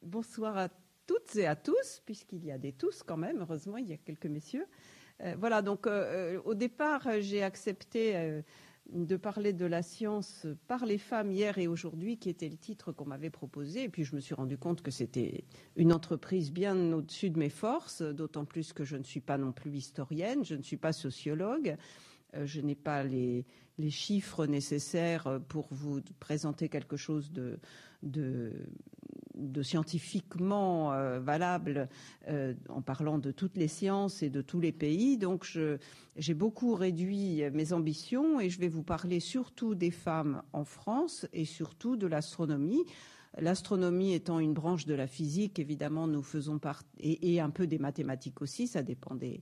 Bonsoir à toutes et à tous, puisqu'il y a des tous quand même, heureusement, il y a quelques messieurs. Voilà, donc au départ, j'ai accepté de parler de la science par les femmes hier et aujourd'hui, qui était le titre qu'on m'avait proposé. Et puis je me suis rendu compte que c'était une entreprise bien au-dessus de mes forces, d'autant plus que je ne suis pas non plus historienne, je ne suis pas sociologue. Je n'ai pas les chiffres nécessaires pour vous présenter quelque chose de scientifiquement valable en parlant de toutes les sciences et de tous les pays. Donc j'ai beaucoup réduit mes ambitions et je vais vous parler surtout des femmes en France et surtout de l'astronomie. L'astronomie étant une branche de la physique, évidemment, nous faisons partie, et un peu des mathématiques aussi, ça dépend des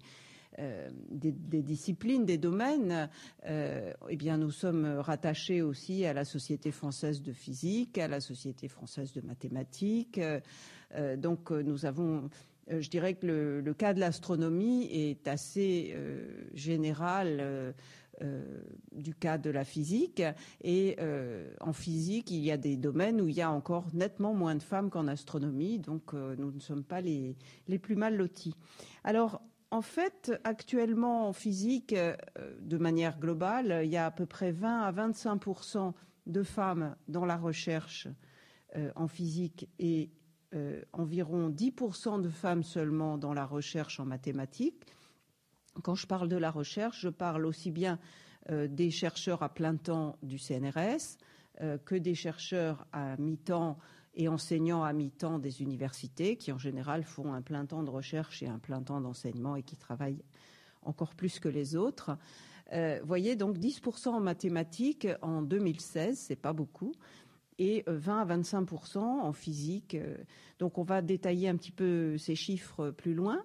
disciplines, des domaines, eh bien, nous sommes rattachés aussi à la Société française de physique, à la Société française de mathématiques. Donc, nous avons, je dirais que le cas de l'astronomie est assez général du cas de la physique. Et en physique, il y a des domaines où il y a encore nettement moins de femmes qu'en astronomie. Donc, nous ne sommes pas les plus mal lotis. Alors, en fait, actuellement en physique, de manière globale, il y a à peu près 20 à 25% de femmes dans la recherche en physique et environ 10% de femmes seulement dans la recherche en mathématiques. Quand je parle de la recherche, je parle aussi bien des chercheurs à plein temps du CNRS que des chercheurs à mi-temps et enseignants à mi-temps des universités qui, en général, font un plein temps de recherche et un plein temps d'enseignement et qui travaillent encore plus que les autres. Voyez, donc 10% en mathématiques en 2016, c'est pas beaucoup, et 20 à 25% en physique. Donc, on va détailler un petit peu ces chiffres plus loin.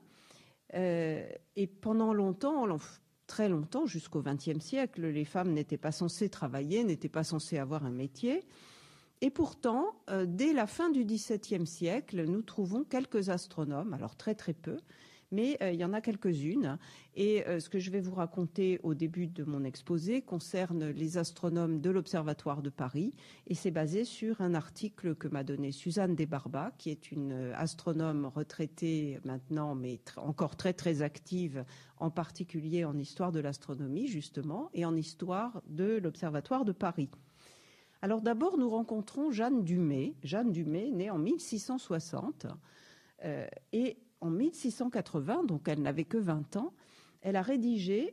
Et pendant longtemps, très longtemps, jusqu'au XXe siècle, les femmes n'étaient pas censées travailler, n'étaient pas censées avoir un métier. Et pourtant, dès la fin du XVIIe siècle, nous trouvons quelques astronomes, alors très très peu, mais il y en a quelques-unes. Et ce que je vais vous raconter au début de mon exposé concerne les astronomes de l'Observatoire de Paris, et c'est basé sur un article que m'a donné Suzanne Desbarbas, qui est une astronome retraitée maintenant, mais encore très très active, en particulier en histoire de l'astronomie justement, et en histoire de l'Observatoire de Paris. Alors d'abord, nous rencontrons Jeanne Dumay. Jeanne Dumay, née en 1660, et en 1680, donc elle n'avait que 20 ans, elle a rédigé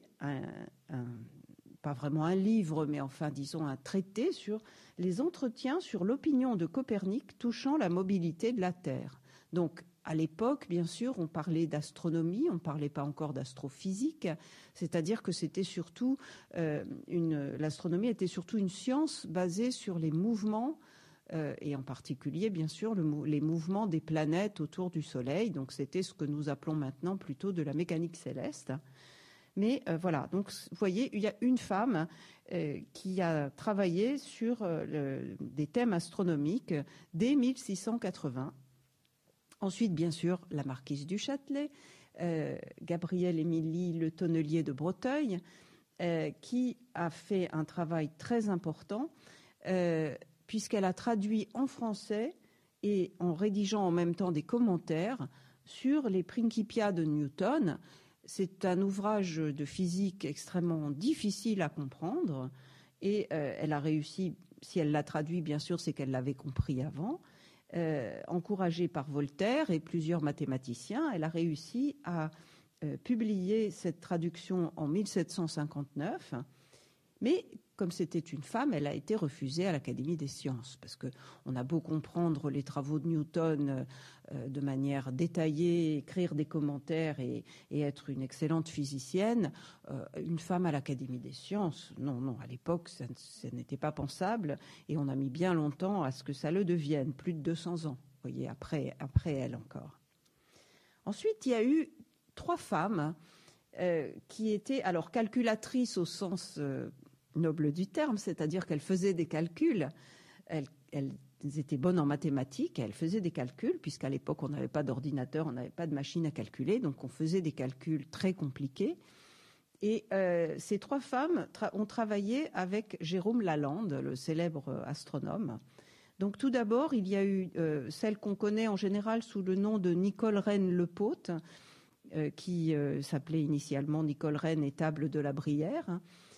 pas vraiment un livre, mais enfin, disons, un traité sur les entretiens sur l'opinion de Copernic touchant la mobilité de la Terre. Donc, à l'époque, bien sûr, on parlait d'astronomie, on ne parlait pas encore d'astrophysique, c'est-à-dire que c'était surtout l'astronomie était surtout une science basée sur les mouvements, et en particulier, bien sûr, les mouvements des planètes autour du Soleil. Donc, c'était ce que nous appelons maintenant plutôt de la mécanique céleste. Mais voilà, donc vous voyez, il y a une femme qui a travaillé sur des thèmes astronomiques dès 1680. Ensuite, bien sûr, la marquise du Châtelet, Gabrielle Émilie Le Tonnelier de Breteuil, qui a fait un travail très important, puisqu'elle a traduit en français et en rédigeant en même temps des commentaires sur les Principia de Newton. C'est un ouvrage de physique extrêmement difficile à comprendre et elle a réussi, si elle l'a traduit, bien sûr, c'est qu'elle l'avait compris avant. Encouragée par Voltaire et plusieurs mathématiciens, elle a réussi à publier cette traduction en 1759. Mais comme c'était une femme, elle a été refusée à l'Académie des sciences, parce qu'on a beau comprendre les travaux de Newton de manière détaillée, écrire des commentaires et être une excellente physicienne, une femme à l'Académie des sciences, non, à l'époque, ça n'était pas pensable, et on a mis bien longtemps à ce que ça le devienne, plus de 200 ans, vous voyez, après elle encore. Ensuite, il y a eu 3 femmes qui étaient alors calculatrices au sens noble du terme, c'est-à-dire qu'elles faisaient des calculs. Elles étaient bonnes en mathématiques, elles faisaient des calculs, puisqu'à l'époque, on n'avait pas d'ordinateur, on n'avait pas de machine à calculer, donc on faisait des calculs très compliqués. Et ces 3 femmes ont travaillé avec Jérôme Lalande, le célèbre astronome. Donc tout d'abord, il y a eu celle qu'on connaît en général sous le nom de Nicole Reine-Lepaute, qui s'appelait initialement Nicole Reine et Table de la Brière,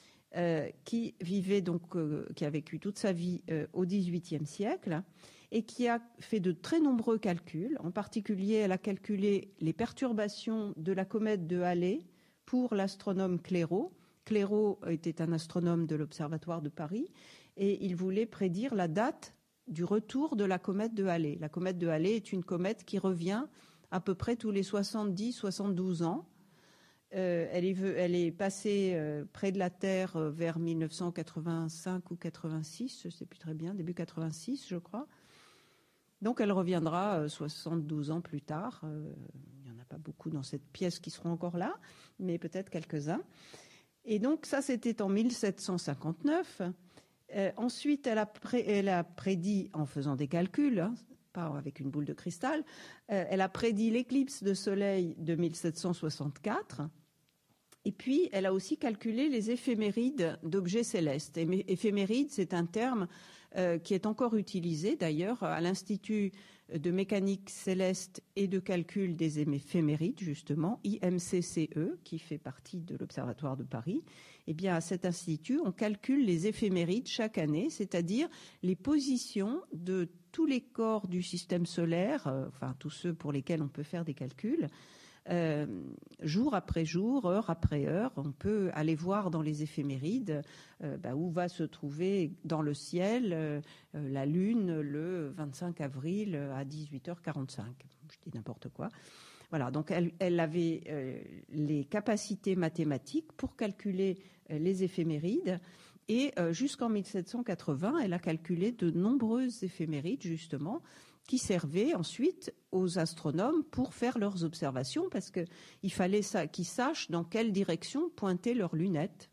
qui vivait donc, qui a vécu toute sa vie au XVIIIe siècle et qui a fait de très nombreux calculs. En particulier, elle a calculé les perturbations de la comète de Halley pour l'astronome Clairaut. Clairaut était un astronome de l'Observatoire de Paris et il voulait prédire la date du retour de la comète de Halley. La comète de Halley est une comète qui revient à peu près tous les 70-72 ans. Elle est passée près de la Terre vers 1985 ou 86, je ne sais plus très bien, début 86, je crois. Donc elle reviendra 72 ans plus tard. Il n'y en a pas beaucoup dans cette pièce qui seront encore là, mais peut-être quelques-uns. Et donc ça, c'était en 1759. Ensuite, elle a prédit, en faisant des calculs, hein, pas avec une boule de cristal, elle a prédit l'éclipse de soleil de 1764. Et puis, elle a aussi calculé les éphémérides d'objets célestes. Et éphéméride, c'est un terme qui est encore utilisé, d'ailleurs, à l'Institut de mécanique céleste et de calcul des éphémérides, justement, IMCCE, qui fait partie de l'Observatoire de Paris. Eh bien, à cet institut, on calcule les éphémérides chaque année, c'est-à-dire les positions de tous les corps du système solaire, enfin tous ceux pour lesquels on peut faire des calculs, jour après jour, heure après heure. On peut aller voir dans les éphémérides où va se trouver dans le ciel la Lune le 25 avril à 18h45. Je dis n'importe quoi. Voilà, donc elle avait les capacités mathématiques pour calculer les éphémérides. Et jusqu'en 1780, elle a calculé de nombreuses éphémérides, justement, qui servaient ensuite aux astronomes pour faire leurs observations, parce qu'il fallait qu'ils sachent dans quelle direction pointaient leurs lunettes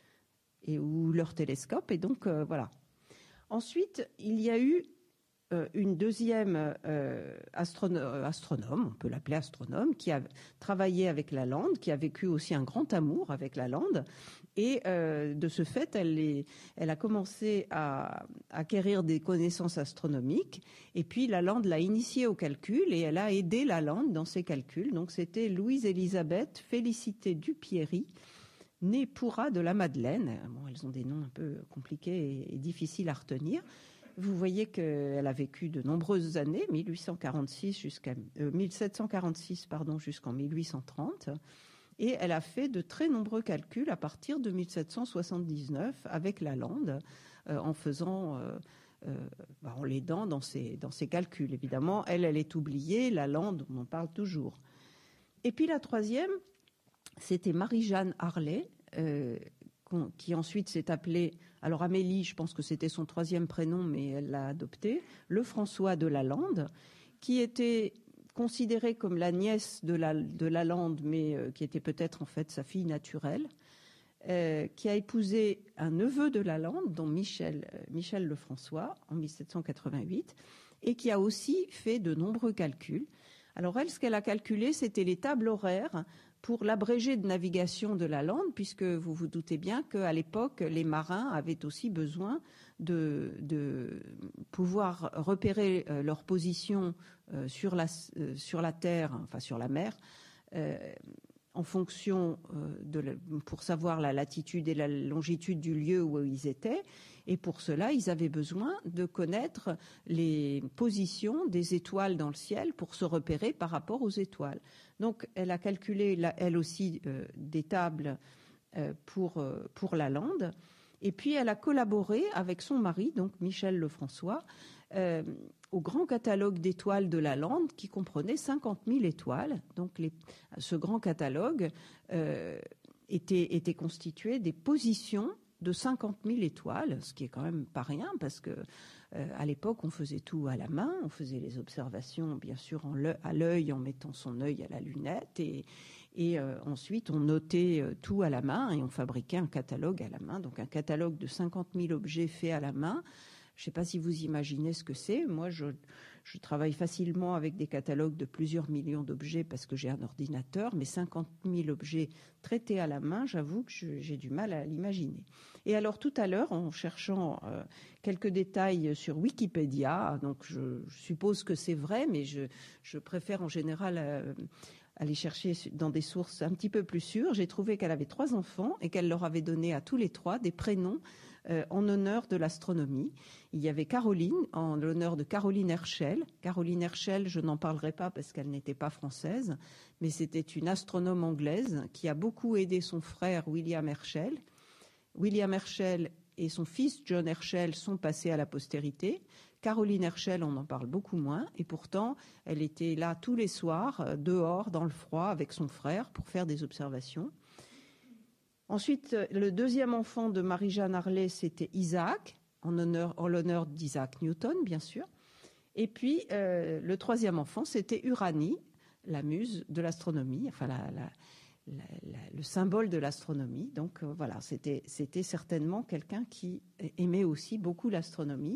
ou leurs télescopes. Et donc, voilà. Ensuite, il y a eu une deuxième astronome, on peut l'appeler astronome, qui a travaillé avec Lalande, qui a vécu aussi un grand amour avec Lalande. Et de ce fait, elle a commencé à acquérir des connaissances astronomiques. Et puis, Lalande l'a initiée au calcul et elle a aidé Lalande dans ses calculs. Donc, c'était Louise-Élisabeth Félicité Dupierry, née Pourrat de la Madeleine. Bon, elles ont des noms un peu compliqués et difficiles à retenir. Vous voyez qu'elle a vécu de nombreuses années, 1746 jusqu'en 1830. Et elle a fait de très nombreux calculs à partir de 1779 avec Lalande, en l'aidant dans ses calculs. Évidemment, elle est oubliée, Lalande, on en parle toujours. Et puis la troisième, c'était Marie-Jeanne Harley, qui ensuite s'est appelée, alors Amélie, je pense que c'était son troisième prénom, mais elle l'a adopté, Lefrançois de Lalande, qui était considérée comme la nièce de Lalande, mais qui était peut-être en fait sa fille naturelle, qui a épousé un neveu de Lalande, dont Michel Lefrançois, en 1788, et qui a aussi fait de nombreux calculs. Alors elle, ce qu'elle a calculé, c'était les tables horaires pour l'abrégé de navigation de Lalande, puisque vous vous doutez bien qu'à l'époque, les marins avaient aussi besoin de pouvoir repérer leur position sur la terre, enfin sur la mer, en fonction pour savoir la latitude et la longitude du lieu où ils étaient. Et pour cela, ils avaient besoin de connaître les positions des étoiles dans le ciel pour se repérer par rapport aux étoiles. Donc, elle a calculé, elle aussi, des tables pour Lalande. Et puis, elle a collaboré avec son mari, donc Michel Lefrançois, au grand catalogue d'étoiles de Lalande qui comprenait 50 000 étoiles. Donc, ce grand catalogue était constitué des positions de 50 000 étoiles, ce qui est quand même pas rien, parce que à l'époque, on faisait tout à la main, on faisait les observations, bien sûr, à l'œil, en mettant son œil à la lunette, et ensuite, on notait tout à la main, et on fabriquait un catalogue à la main, donc un catalogue de 50 000 objets faits à la main. Je ne sais pas si vous imaginez ce que c'est. Moi, je travaille facilement avec des catalogues de plusieurs millions d'objets parce que j'ai un ordinateur, mais 50 000 objets traités à la main, j'avoue que j'ai du mal à l'imaginer. Et alors tout à l'heure, en cherchant quelques détails sur Wikipédia, donc je suppose que c'est vrai, mais je préfère en général aller chercher dans des sources un petit peu plus sûres, j'ai trouvé qu'elle avait 3 enfants et qu'elle leur avait donné à tous les 3 des prénoms en honneur de l'astronomie. Il y avait Caroline, en l'honneur de Caroline Herschel. Caroline Herschel, je n'en parlerai pas parce qu'elle n'était pas française, mais c'était une astronome anglaise qui a beaucoup aidé son frère William Herschel. William Herschel et son fils John Herschel sont passés à la postérité. Caroline Herschel, on en parle beaucoup moins, et pourtant, elle était là tous les soirs, dehors, dans le froid, avec son frère, pour faire des observations. Ensuite, le deuxième enfant de Marie-Jeanne Harley, c'était Isaac, en l'honneur d'Isaac Newton, bien sûr. Et puis, le troisième enfant, c'était Uranie, la muse de l'astronomie, enfin le symbole de l'astronomie. Donc voilà, c'était certainement quelqu'un qui aimait aussi beaucoup l'astronomie.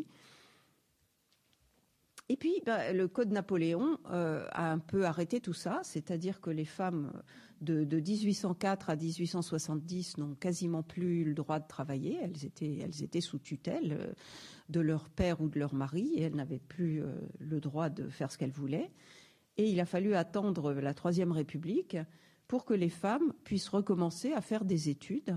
Et puis, le Code Napoléon a un peu arrêté tout ça, c'est-à-dire que les femmes de 1804 à 1870 n'ont quasiment plus le droit de travailler. Elles étaient sous tutelle de leur père ou de leur mari, et elles n'avaient plus le droit de faire ce qu'elles voulaient. Et il a fallu attendre la Troisième République pour que les femmes puissent recommencer à faire des études.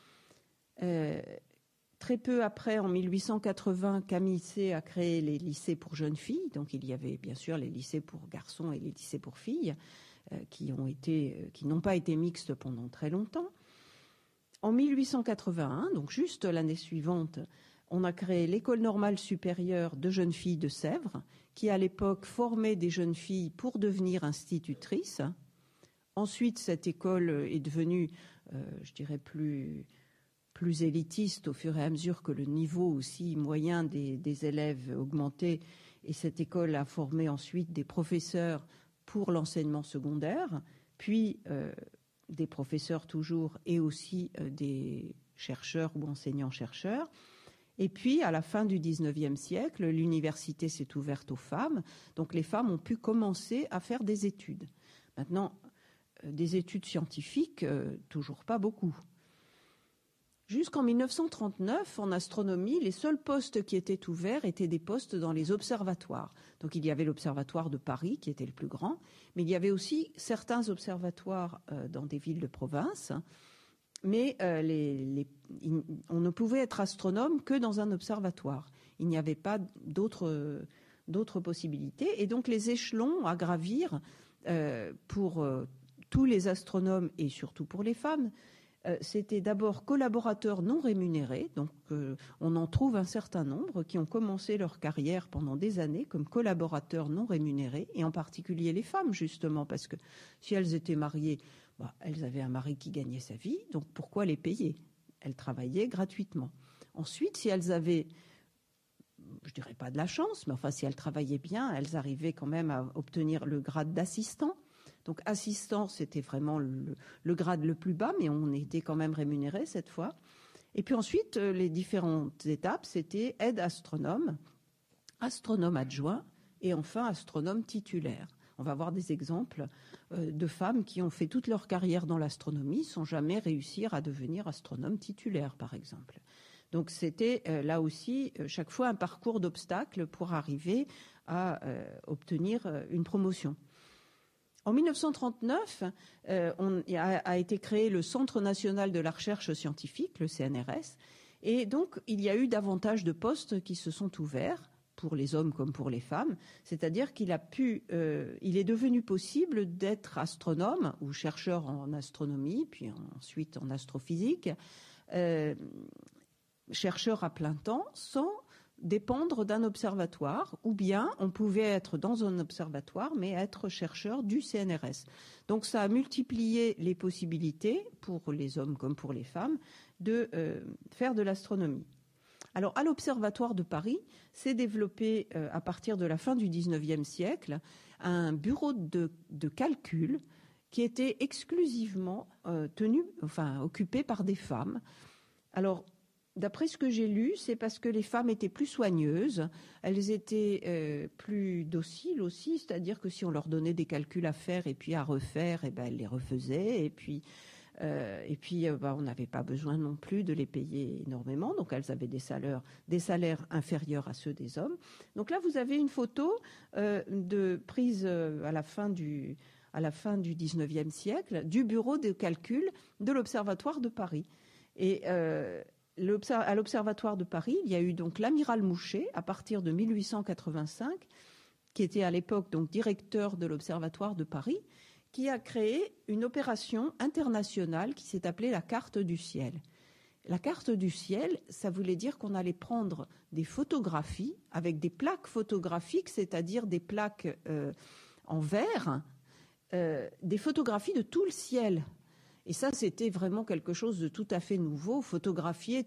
Très peu après, en 1880, Camille C a créé les lycées pour jeunes filles. Donc il y avait bien sûr les lycées pour garçons et les lycées pour filles qui n'ont pas été mixtes pendant très longtemps. En 1881, donc juste l'année suivante, on a créé l'École normale supérieure de jeunes filles de Sèvres, qui à l'époque formait des jeunes filles pour devenir institutrices. Ensuite, cette école est devenue, je dirais, plus élitiste au fur et à mesure que le niveau aussi moyen des élèves augmentait, et cette école a formé ensuite des professeurs pour l'enseignement secondaire, puis des professeurs toujours et aussi des chercheurs ou enseignants-chercheurs. Et puis, à la fin du XIXe siècle, l'université s'est ouverte aux femmes, donc les femmes ont pu commencer à faire des études. Maintenant, des études scientifiques, toujours pas beaucoup. Jusqu'en 1939, en astronomie, les seuls postes qui étaient ouverts étaient des postes dans les observatoires. Donc il y avait l'observatoire de Paris, qui était le plus grand, mais il y avait aussi certains observatoires dans des villes de province. Mais on ne pouvait être astronome que dans un observatoire. Il n'y avait pas d'autres possibilités. Et donc les échelons à gravir pour tous les astronomes et surtout pour les femmes, c'était d'abord collaborateurs non rémunérés, donc on en trouve un certain nombre qui ont commencé leur carrière pendant des années comme collaborateurs non rémunérés, et en particulier les femmes justement, parce que si elles étaient mariées, elles avaient un mari qui gagnait sa vie, donc pourquoi les payer? Elles travaillaient gratuitement. Ensuite, si elles avaient, je dirais pas de la chance, mais enfin si elles travaillaient bien, elles arrivaient quand même à obtenir le grade d'assistant. Donc assistant, c'était vraiment le grade le plus bas, mais on était quand même rémunéré cette fois. Et puis ensuite, les différentes étapes, c'était aide astronome, astronome adjoint et enfin astronome titulaire. On va voir des exemples de femmes qui ont fait toute leur carrière dans l'astronomie sans jamais réussir à devenir astronome titulaire, par exemple. Donc c'était là aussi chaque fois un parcours d'obstacles pour arriver à obtenir une promotion. En 1939, a été créé le Centre national de la recherche scientifique, le CNRS, et donc il y a eu davantage de postes qui se sont ouverts pour les hommes comme pour les femmes, c'est-à-dire qu'il est devenu possible d'être astronome ou chercheur en astronomie, puis ensuite en astrophysique, chercheur à plein temps, sans dépendre d'un observatoire, ou bien on pouvait être dans un observatoire mais être chercheur du CNRS. Donc ça a multiplié les possibilités pour les hommes comme pour les femmes de faire de l'astronomie. Alors à l'Observatoire de Paris s'est développé à partir de la fin du XIXe siècle un bureau de calcul qui était exclusivement occupé par des femmes. Alors d'après ce que j'ai lu, c'est parce que les femmes étaient plus soigneuses, elles étaient plus dociles aussi, c'est-à-dire que si on leur donnait des calculs à faire et puis à refaire, eh ben, elles les refaisaient. On n'avait pas besoin non plus de les payer énormément, donc elles avaient des salaires inférieurs à ceux des hommes. Donc là, vous avez une photo prise à la fin du 19e siècle du bureau de calcul de l'Observatoire de Paris. Et à l'Observatoire de Paris, il y a eu donc l'amiral Mouchet à partir de 1885, qui était à l'époque donc directeur de l'Observatoire de Paris, qui a créé une opération internationale qui s'est appelée la carte du ciel. La carte du ciel, ça voulait dire qu'on allait prendre des photographies avec des plaques photographiques, c'est-à-dire des plaques en verre, des photographies de tout le ciel. Et ça, c'était vraiment quelque chose de tout à fait nouveau. Photographier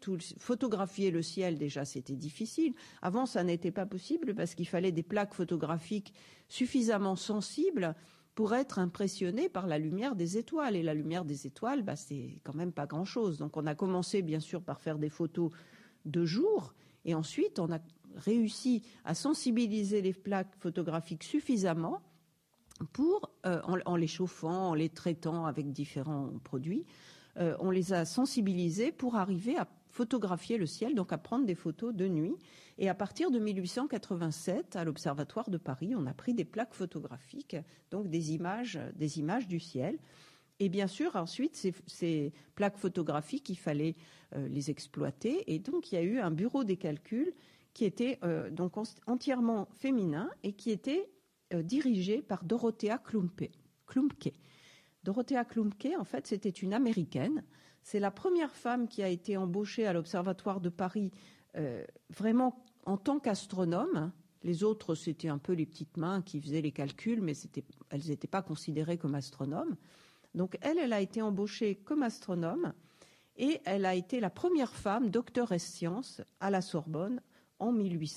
le ciel, déjà, c'était difficile. Avant, ça n'était pas possible parce qu'il fallait des plaques photographiques suffisamment sensibles pour être impressionné par la lumière des étoiles. Et la lumière des étoiles, c'est quand même pas grand-chose. Donc on a commencé bien sûr par faire des photos de jour, et ensuite on a réussi à sensibiliser les plaques photographiques suffisamment pour, en les chauffant, en les traitant avec différents produits, on les a sensibilisés pour arriver à photographier le ciel, donc à prendre des photos de nuit. Et à partir de 1887, à l'Observatoire de Paris, on a pris des plaques photographiques, donc des images du ciel. Et bien sûr, ensuite, ces plaques photographiques, il fallait les exploiter. Et donc, il y a eu un bureau des calculs qui était donc entièrement féminin et qui était dirigé par Dorothea Klumpke. Dorothea Klumpke, en fait, c'était une Américaine. C'est la première femme qui a été embauchée à l'Observatoire de Paris vraiment en tant qu'astronome. Les autres, c'était un peu les petites mains qui faisaient les calculs, mais elles n'étaient pas considérées comme astronomes. Donc elle a été embauchée comme astronome et elle a été la première femme docteur ès sciences à la Sorbonne en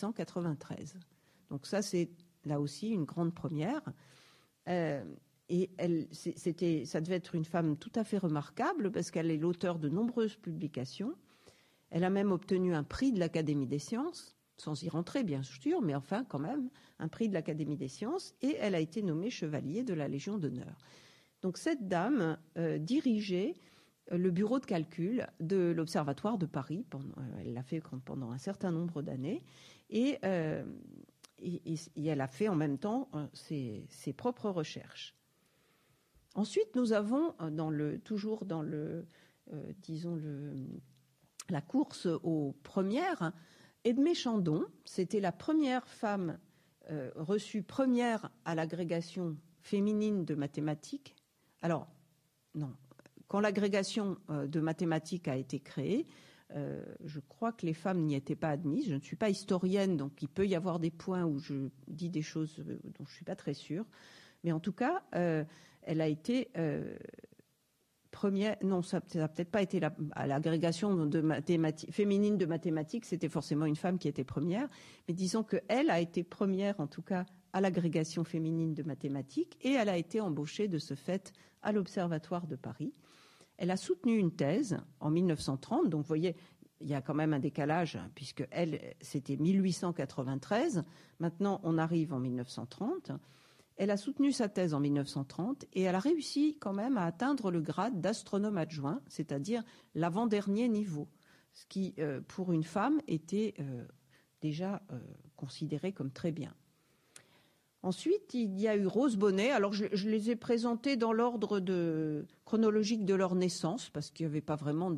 1893. Donc ça, c'est là aussi une grande première. Et ça devait être une femme tout à fait remarquable parce qu'elle est l'auteure de nombreuses publications. Elle a même obtenu un prix de l'Académie des sciences, sans y rentrer bien sûr, mais enfin quand même, un prix de l'Académie des sciences, et elle a été nommée chevalier de la Légion d'honneur. Donc cette dame dirigeait le bureau de calcul de l'Observatoire de Paris. Elle l'a fait pendant un certain nombre d'années, et elle a fait en même temps ses propres recherches. Ensuite, nous avons, toujours dans la course aux premières, Edmée Chandon. C'était la première femme reçue première à l'agrégation féminine de mathématiques. Alors, non, quand l'agrégation de mathématiques a été créée, je crois que les femmes n'y étaient pas admises. Je ne suis pas historienne, donc il peut y avoir des points où je dis des choses dont je ne suis pas très sûre. Mais en tout cas, elle a été première. Non, ça n'a peut-être pas été à l'agrégation féminine de mathématiques. C'était forcément une femme qui était première. Mais disons qu'elle a été première, en tout cas, à l'agrégation féminine de mathématiques, et elle a été embauchée de ce fait à l'Observatoire de Paris. Elle a soutenu une thèse en 1930. Donc, vous voyez, il y a quand même un décalage, puisque elle, c'était 1893. Maintenant, on arrive en 1930. Elle a soutenu sa thèse en 1930 et elle a réussi quand même à atteindre le grade d'astronome adjoint, c'est-à-dire l'avant-dernier niveau, ce qui, pour une femme, était déjà considéré comme très bien. Ensuite, il y a eu Rose Bonnet. Alors, je les ai présentées dans l'ordre chronologique de leur naissance, parce qu'il n'y avait pas vraiment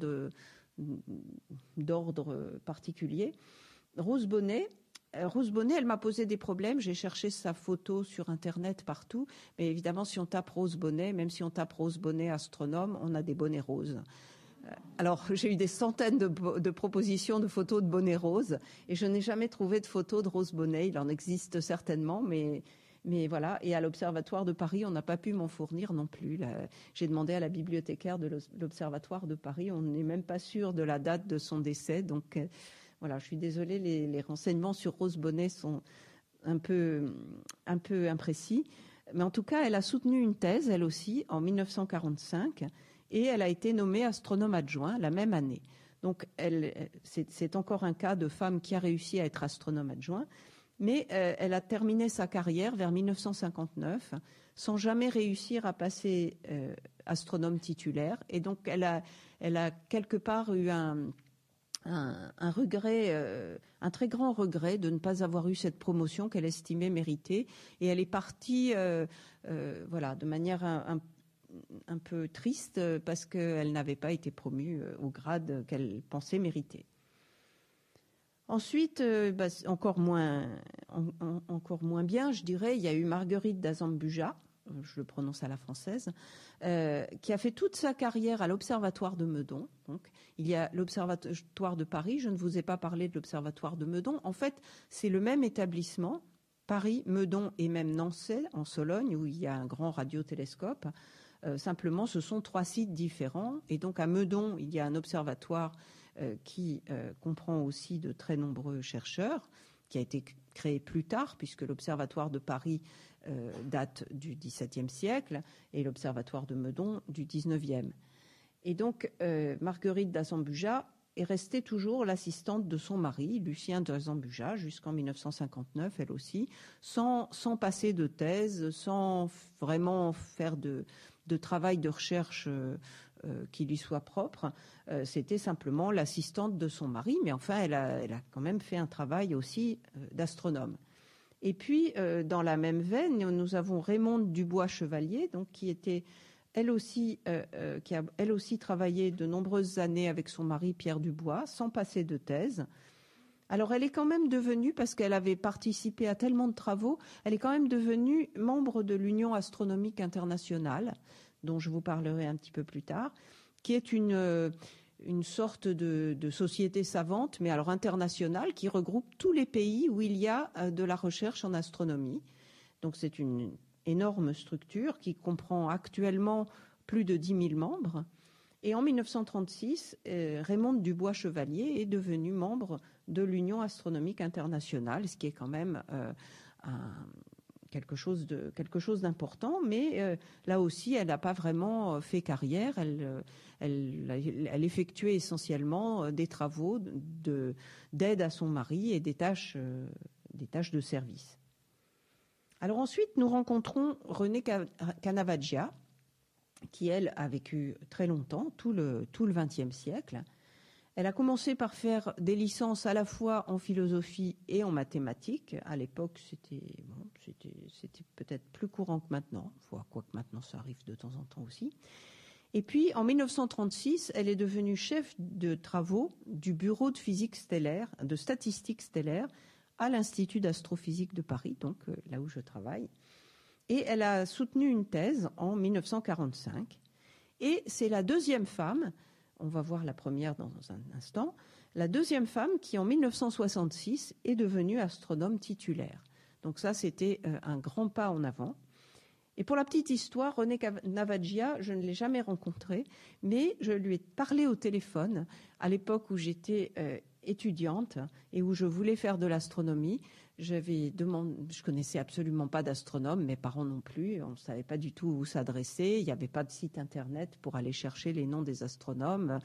d'ordre particulier. Rose Bonnet, elle m'a posé des problèmes. J'ai cherché sa photo sur Internet partout. Mais évidemment, si on tape Rose Bonnet, même si on tape Rose Bonnet astronome, on a des bonnets roses. Alors, j'ai eu des centaines de propositions de photos de bonnets roses et je n'ai jamais trouvé de photo de Rose Bonnet. Il en existe certainement, mais voilà. Et à l'Observatoire de Paris, on n'a pas pu m'en fournir non plus. J'ai demandé à la bibliothécaire de l'Observatoire de Paris. On n'est même pas sûr de la date de son décès. Donc, voilà, je suis désolée, les renseignements sur Rose Bonnet sont un peu imprécis. Mais en tout cas, elle a soutenu une thèse, elle aussi, en 1945. Et elle a été nommée astronome adjoint la même année. Donc, c'est encore un cas de femme qui a réussi à être astronome adjoint, mais elle a terminé sa carrière vers 1959 sans jamais réussir à passer astronome titulaire. Et donc, elle a quelque part eu un regret, un très grand regret de ne pas avoir eu cette promotion qu'elle estimait méritée. Et elle est partie, voilà, de manière un peu triste parce qu'elle n'avait pas été promue au grade qu'elle pensait mériter. Ensuite, encore moins bien, je dirais, il y a eu Marguerite d'Azambuja, je le prononce à la française, qui a fait toute sa carrière à l'Observatoire de Meudon. Donc, il y a l'Observatoire de Paris. Je ne vous ai pas parlé de l'Observatoire de Meudon. En fait, c'est le même établissement, Paris, Meudon et même Nancy, en Sologne, où il y a un grand radiotélescope. Simplement, ce sont 3 sites différents. Et donc, à Meudon, il y a un observatoire qui comprend aussi de très nombreux chercheurs, qui a été créé plus tard, puisque l'Observatoire de Paris date du XVIIe siècle et l'Observatoire de Meudon du XIXe. Et donc, Marguerite d'Azambuja est restée toujours l'assistante de son mari, Lucien d'Azambuja, jusqu'en 1959, elle aussi, sans passer de thèse, sans vraiment faire de travail de recherche qui lui soit propre. C'était simplement l'assistante de son mari, mais enfin, elle a quand même fait un travail aussi d'astronome. Et puis, dans la même veine, nous avons Raymonde Dubois-Chevalier, donc qui était qui a elle aussi travaillé de nombreuses années avec son mari Pierre Dubois, sans passer de thèse. Alors, elle est quand même devenue, parce qu'elle avait participé à tellement de travaux, elle est quand même devenue membre de l'Union astronomique internationale, dont je vous parlerai un petit peu plus tard, qui est une sorte de société savante, mais alors internationale, qui regroupe tous les pays où il y a de la recherche en astronomie. Donc, c'est une énorme structure qui comprend actuellement plus de 10 000 membres. Et en 1936, Raymonde Dubois-Chevalier est devenue membre de l'Union astronomique internationale, ce qui est quand même quelque chose d'important. Mais là aussi, elle n'a pas vraiment fait carrière. Elle effectuait essentiellement des travaux d'aide à son mari et des tâches de service. Alors ensuite, nous rencontrons Renée Canavaggia, qui, elle, a vécu très longtemps, tout le XXe siècle. Elle a commencé par faire des licences à la fois en philosophie et en mathématiques. À l'époque, c'était peut-être plus courant que maintenant, quoique maintenant ça arrive de temps en temps aussi. Et puis, en 1936, elle est devenue chef de travaux du bureau de physique stellaire, de statistique stellaire, à l'Institut d'astrophysique de Paris, donc là où je travaille. Et elle a soutenu une thèse en 1945. Et c'est la deuxième femme, on va voir la première dans un instant, la deuxième femme qui, en 1966, est devenue astronome titulaire. Donc ça, c'était un grand pas en avant. Et pour la petite histoire, Renée Canavaggia, je ne l'ai jamais rencontrée, mais je lui ai parlé au téléphone à l'époque où j'étais étudiante et où je voulais faire de l'astronomie. Je connaissais absolument pas d'astronome, mes parents non plus, on ne savait pas du tout où s'adresser, il n'y avait pas de site internet pour aller chercher les noms des astronomes.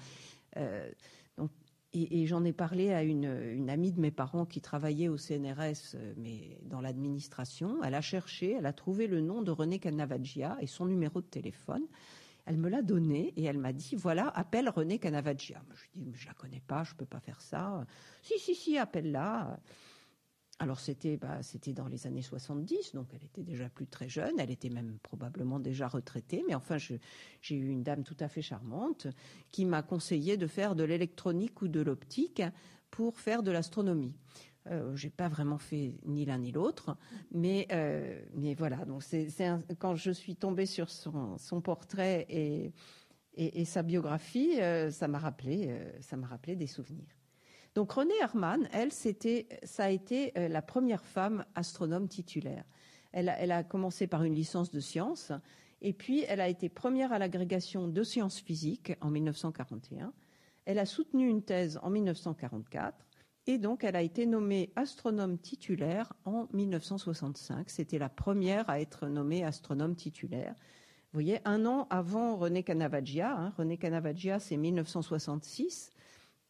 Et j'en ai parlé à une amie de mes parents qui travaillait au CNRS, mais dans l'administration. Elle a cherché, elle a trouvé le nom de Renée Canavaggia et son numéro de téléphone. Elle me l'a donné et elle m'a dit, voilà, appelle Renée Canavaggia. Je lui ai dit, je la connais pas, je peux pas faire ça. Si, appelle-la. Alors c'était dans les années 70, donc elle était déjà plus très jeune, elle était même probablement déjà retraitée, mais enfin j'ai eu une dame tout à fait charmante qui m'a conseillé de faire de l'électronique ou de l'optique pour faire de l'astronomie. J'ai pas vraiment fait ni l'un ni l'autre, mais voilà. Donc quand je suis tombée sur son portrait et sa biographie, ça m'a rappelé des souvenirs. Donc Renée Herrmann, elle, ça a été la première femme astronome titulaire. Elle a commencé par une licence de sciences, et puis elle a été première à l'agrégation de sciences physiques en 1941. Elle a soutenu une thèse en 1944, et donc elle a été nommée astronome titulaire en 1965. C'était la première à être nommée astronome titulaire. Vous voyez, un an avant Renée Canavaggia. Renée Canavaggia, c'est 1966.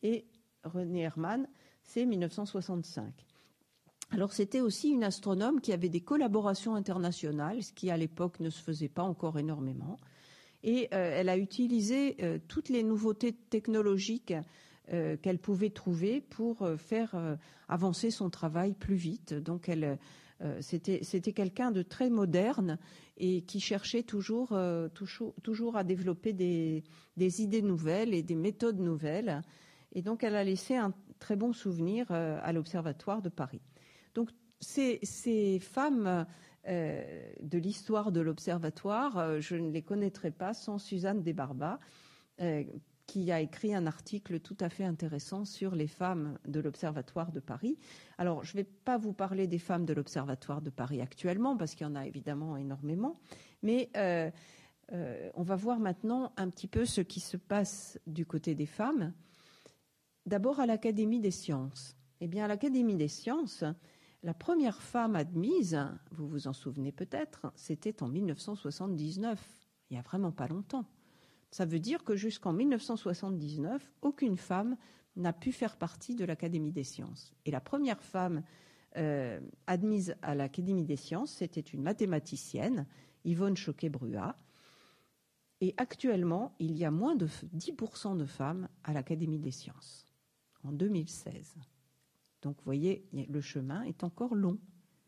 et René Hermann, c'est 1965. Alors c'était aussi une astronome qui avait des collaborations internationales, ce qui à l'époque ne se faisait pas encore énormément. Et elle a utilisé toutes les nouveautés technologiques qu'elle pouvait trouver pour faire avancer son travail plus vite. Donc c'était quelqu'un de très moderne et qui cherchait toujours à développer des idées nouvelles et des méthodes nouvelles. Et donc elle a laissé un très bon souvenir à l'Observatoire de Paris. Donc ces femmes de l'histoire de l'Observatoire, je ne les connaîtrais pas sans Suzanne Desbarbas, qui a écrit un article tout à fait intéressant sur les femmes de l'Observatoire de Paris. Alors, je ne vais pas vous parler des femmes de l'Observatoire de Paris actuellement, parce qu'il y en a évidemment énormément, mais on va voir maintenant un petit peu ce qui se passe du côté des femmes. D'abord à l'Académie des sciences. Eh bien, à l'Académie des sciences, la première femme admise, vous vous en souvenez peut-être, c'était en 1979, il n'y a vraiment pas longtemps. Ça veut dire que jusqu'en 1979, aucune femme n'a pu faire partie de l'Académie des sciences. Et la première femme admise à l'Académie des sciences, c'était une mathématicienne, Yvonne Choquet-Bruat. Et actuellement, il y a moins de 10% de femmes à l'Académie des sciences, en 2016. Donc, vous voyez, le chemin est encore long.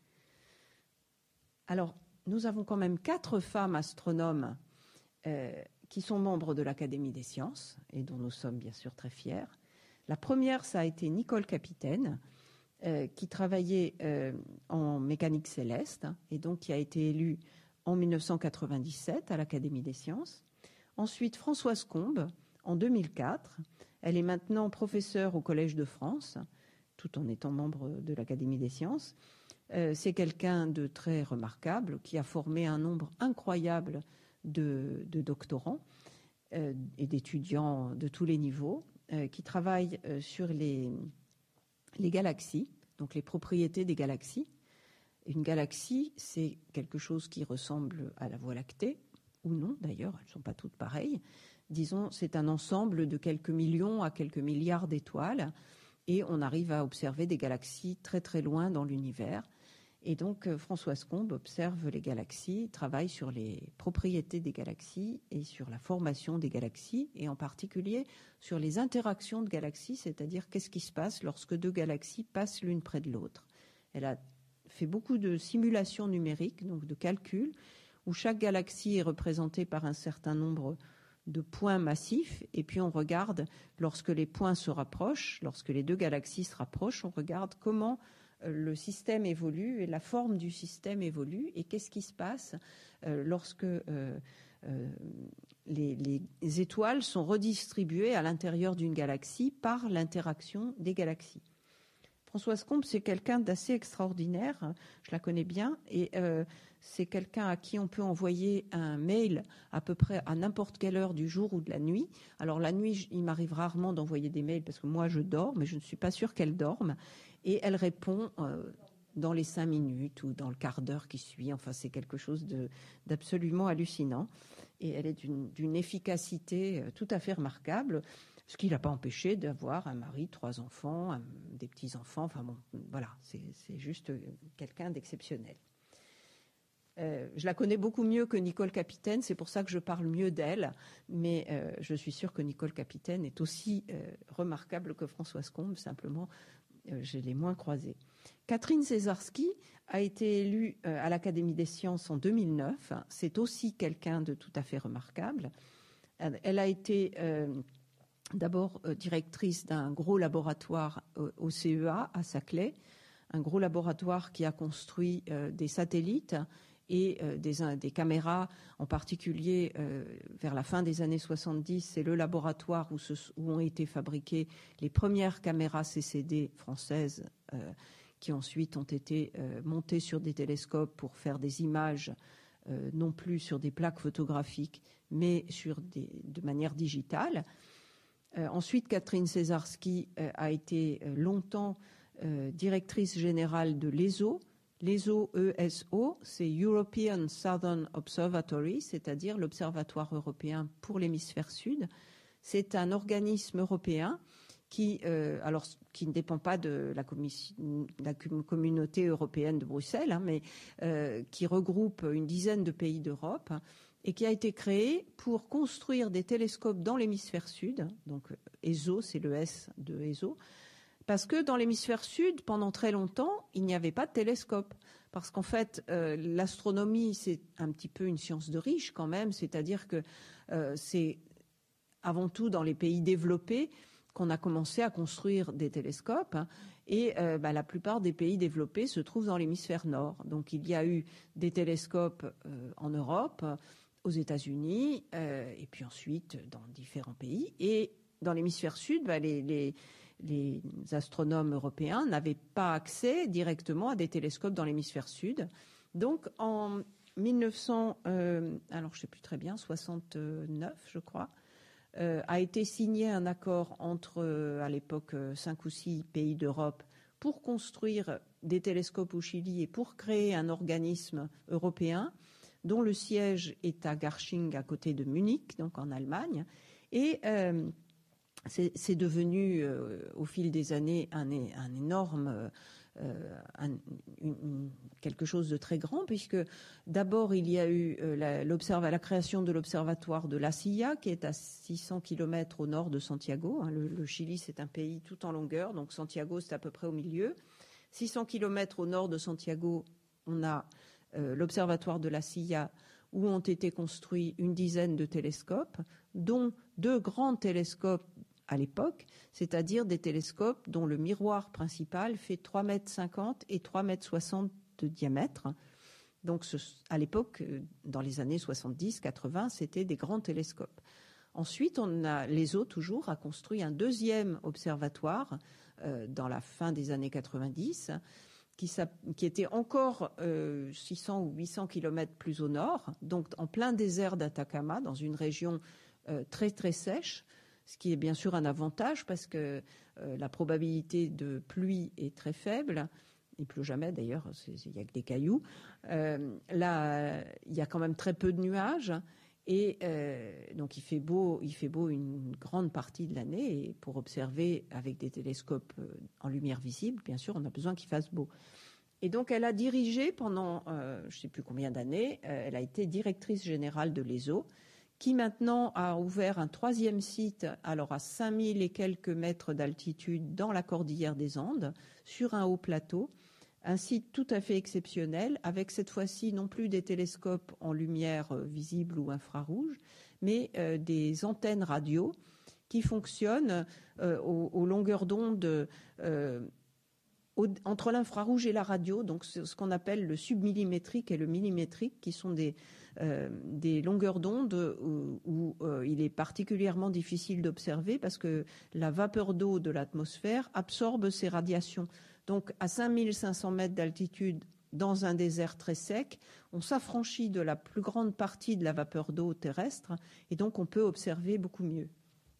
Alors, nous avons quand même 4 femmes astronomes qui sont membres de l'Académie des sciences et dont nous sommes bien sûr très fiers. La première, ça a été Nicole Capitaine, qui travaillait en mécanique céleste et donc qui a été élue en 1997 à l'Académie des sciences. Ensuite, Françoise Combes, en 2004. Elle est maintenant professeure au Collège de France, tout en étant membre de l'Académie des sciences. C'est quelqu'un de très remarquable qui a formé un nombre incroyable de doctorants et d'étudiants de tous les niveaux qui travaillent sur les galaxies, donc les propriétés des galaxies. Une galaxie, c'est quelque chose qui ressemble à la Voie lactée, ou non d'ailleurs, elles ne sont pas toutes pareilles. Disons, c'est un ensemble de quelques millions à quelques milliards d'étoiles et on arrive à observer des galaxies très très loin dans l'univers. Et donc, Françoise Combes observe les galaxies, travaille sur les propriétés des galaxies et sur la formation des galaxies, et en particulier sur les interactions de galaxies, c'est-à-dire qu'est-ce qui se passe lorsque 2 galaxies passent l'une près de l'autre. Elle a fait beaucoup de simulations numériques, donc de calculs, où chaque galaxie est représentée par un certain nombre de points massifs, et puis on regarde, lorsque les points se rapprochent, lorsque les 2 galaxies se rapprochent, on regarde comment le système évolue et la forme du système évolue et qu'est-ce qui se passe lorsque les étoiles sont redistribuées à l'intérieur d'une galaxie par l'interaction des galaxies. Françoise Combes, c'est quelqu'un d'assez extraordinaire, je la connais bien, et c'est quelqu'un à qui on peut envoyer un mail à peu près à n'importe quelle heure du jour ou de la nuit. Alors la nuit, il m'arrive rarement d'envoyer des mails parce que moi je dors, mais je ne suis pas sûre qu'elle dorme. Et elle répond dans les 5 minutes ou dans le quart d'heure qui suit. Enfin, c'est quelque chose d'absolument hallucinant. Et elle est d'une efficacité tout à fait remarquable, ce qui l'a pas empêché d'avoir un mari, 3 enfants, des petits-enfants. Enfin bon, voilà, c'est juste quelqu'un d'exceptionnel. Je la connais beaucoup mieux que Nicole Capitaine, c'est pour ça que je parle mieux d'elle, mais je suis sûre que Nicole Capitaine est aussi remarquable que Françoise Combes, simplement je l'ai moins croisée. Catherine Cesarski a été élue à l'Académie des sciences en 2009. C'est aussi quelqu'un de tout à fait remarquable. Elle a été d'abord directrice d'un gros laboratoire au CEA à Saclay, un gros laboratoire qui a construit des satellites et des caméras, en particulier vers la fin des années 70, c'est le laboratoire où ont été fabriquées les premières caméras CCD françaises qui ensuite ont été montées sur des télescopes pour faire des images, non plus sur des plaques photographiques, mais de manière digitale. Ensuite, Catherine Cesarski a été longtemps directrice générale de l'ESO. L'ESO, ESO, c'est European Southern Observatory, c'est-à-dire l'Observatoire européen pour l'hémisphère sud. C'est un organisme européen qui ne dépend pas de la communauté européenne de Bruxelles, hein, mais qui regroupe une dizaine de pays d'Europe et qui a été créé pour construire des télescopes dans l'hémisphère sud. Donc ESO, c'est le S de ESO, parce que dans l'hémisphère sud, pendant très longtemps, il n'y avait pas de télescope. Parce qu'en fait, l'astronomie, c'est un petit peu une science de riches quand même, c'est-à-dire que c'est avant tout dans les pays développés qu'on a commencé à construire des télescopes, hein, et la plupart des pays développés se trouvent dans l'hémisphère nord. Donc il y a eu des télescopes en Europe, aux États-Unis, et puis ensuite dans différents pays. Et dans l'hémisphère sud, les astronomes européens n'avaient pas accès directement à des télescopes dans l'hémisphère sud. Donc en 1900, alors je ne sais plus très bien, 69 je crois, a été signé un accord entre, à l'époque, 5 ou 6 pays d'Europe pour construire des télescopes au Chili et pour créer un organisme européen dont le siège est à Garching, à côté de Munich, donc en Allemagne. Et c'est devenu, au fil des années, un énorme... quelque chose de très grand, puisque d'abord il y a eu la création de l'observatoire de La Silla, qui est à 600 km au nord de Santiago. Le Chili, c'est un pays tout en longueur, donc Santiago, c'est à peu près au milieu. 600 km au nord de Santiago, on a l'observatoire de La Silla, où ont été construits une dizaine de télescopes, dont 2 grands télescopes à l'époque, c'est-à-dire des télescopes dont le miroir principal fait 3,50 m et 3,60 m de diamètre. Donc à l'époque, dans les années 70-80, c'était des grands télescopes. Ensuite, l'ESO toujours a construit un deuxième observatoire dans la fin des années 90 qui était encore 600 ou 800 km plus au nord, donc en plein désert d'Atacama, dans une région très très sèche, ce qui est bien sûr un avantage parce que la probabilité de pluie est très faible. Il ne pleut jamais d'ailleurs, il n'y a que des cailloux. Là, il y a quand même très peu de nuages et donc il fait beau une grande partie de l'année. Et pour observer avec des télescopes en lumière visible, bien sûr, on a besoin qu'il fasse beau. Et donc elle a dirigé pendant je ne sais plus combien d'années, elle a été directrice générale de l'ESO, qui maintenant a ouvert un 3e site, alors à 5000 et quelques mètres d'altitude dans la cordillère des Andes, sur un haut plateau, un site tout à fait exceptionnel, avec cette fois-ci non plus des télescopes en lumière visible ou infrarouge, mais des antennes radio qui fonctionnent aux longueurs d'onde entre l'infrarouge et la radio, donc ce qu'on appelle le submillimétrique et le millimétrique, qui sont des longueurs d'onde où il est particulièrement difficile d'observer parce que la vapeur d'eau de l'atmosphère absorbe ces radiations. Donc à 5500 mètres d'altitude, dans un désert très sec, on s'affranchit de la plus grande partie de la vapeur d'eau terrestre et donc on peut observer beaucoup mieux.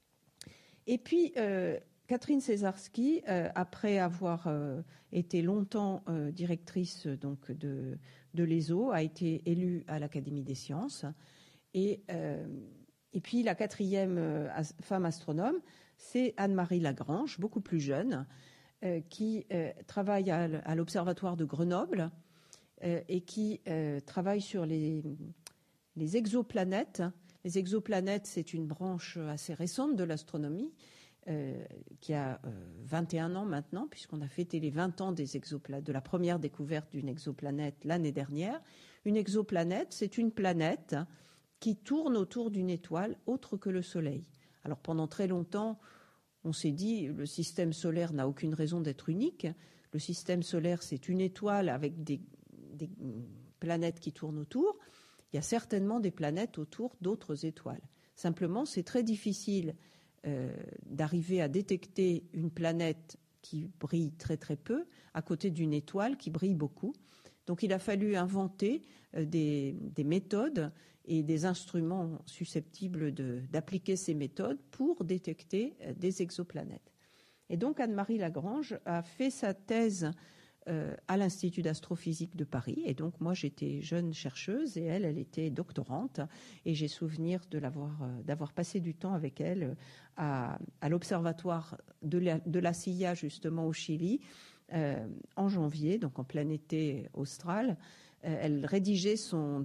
Et puis Catherine Cesarski, après avoir été longtemps directrice donc de l'ESO, a été élue à l'Académie des sciences. Et puis la 4e femme astronome, c'est Anne-Marie Lagrange, beaucoup plus jeune, qui travaille à l'Observatoire de Grenoble et qui travaille sur les exoplanètes. Les exoplanètes, c'est une branche assez récente de l'astronomie, qui a 21 ans maintenant, puisqu'on a fêté les 20 ans de la première découverte d'une exoplanète l'année dernière. Une exoplanète, c'est une planète qui tourne autour d'une étoile autre que le Soleil. Alors pendant très longtemps, on s'est dit le système solaire n'a aucune raison d'être unique. Le système solaire, c'est une étoile avec des planètes qui tournent autour. Il y a certainement des planètes autour d'autres étoiles. Simplement, c'est très difficile d'arriver à détecter une planète qui brille très très peu à côté d'une étoile qui brille beaucoup. Donc il a fallu inventer des méthodes et des instruments susceptibles d'appliquer ces méthodes pour détecter des exoplanètes. Et donc Anne-Marie Lagrange a fait sa thèse à l'Institut d'astrophysique de Paris. Et donc, moi, j'étais jeune chercheuse et elle était doctorante. Et j'ai souvenir d'avoir passé du temps avec elle à l'observatoire de la Silla, justement, au Chili, en janvier, donc en plein été austral. Elle rédigeait son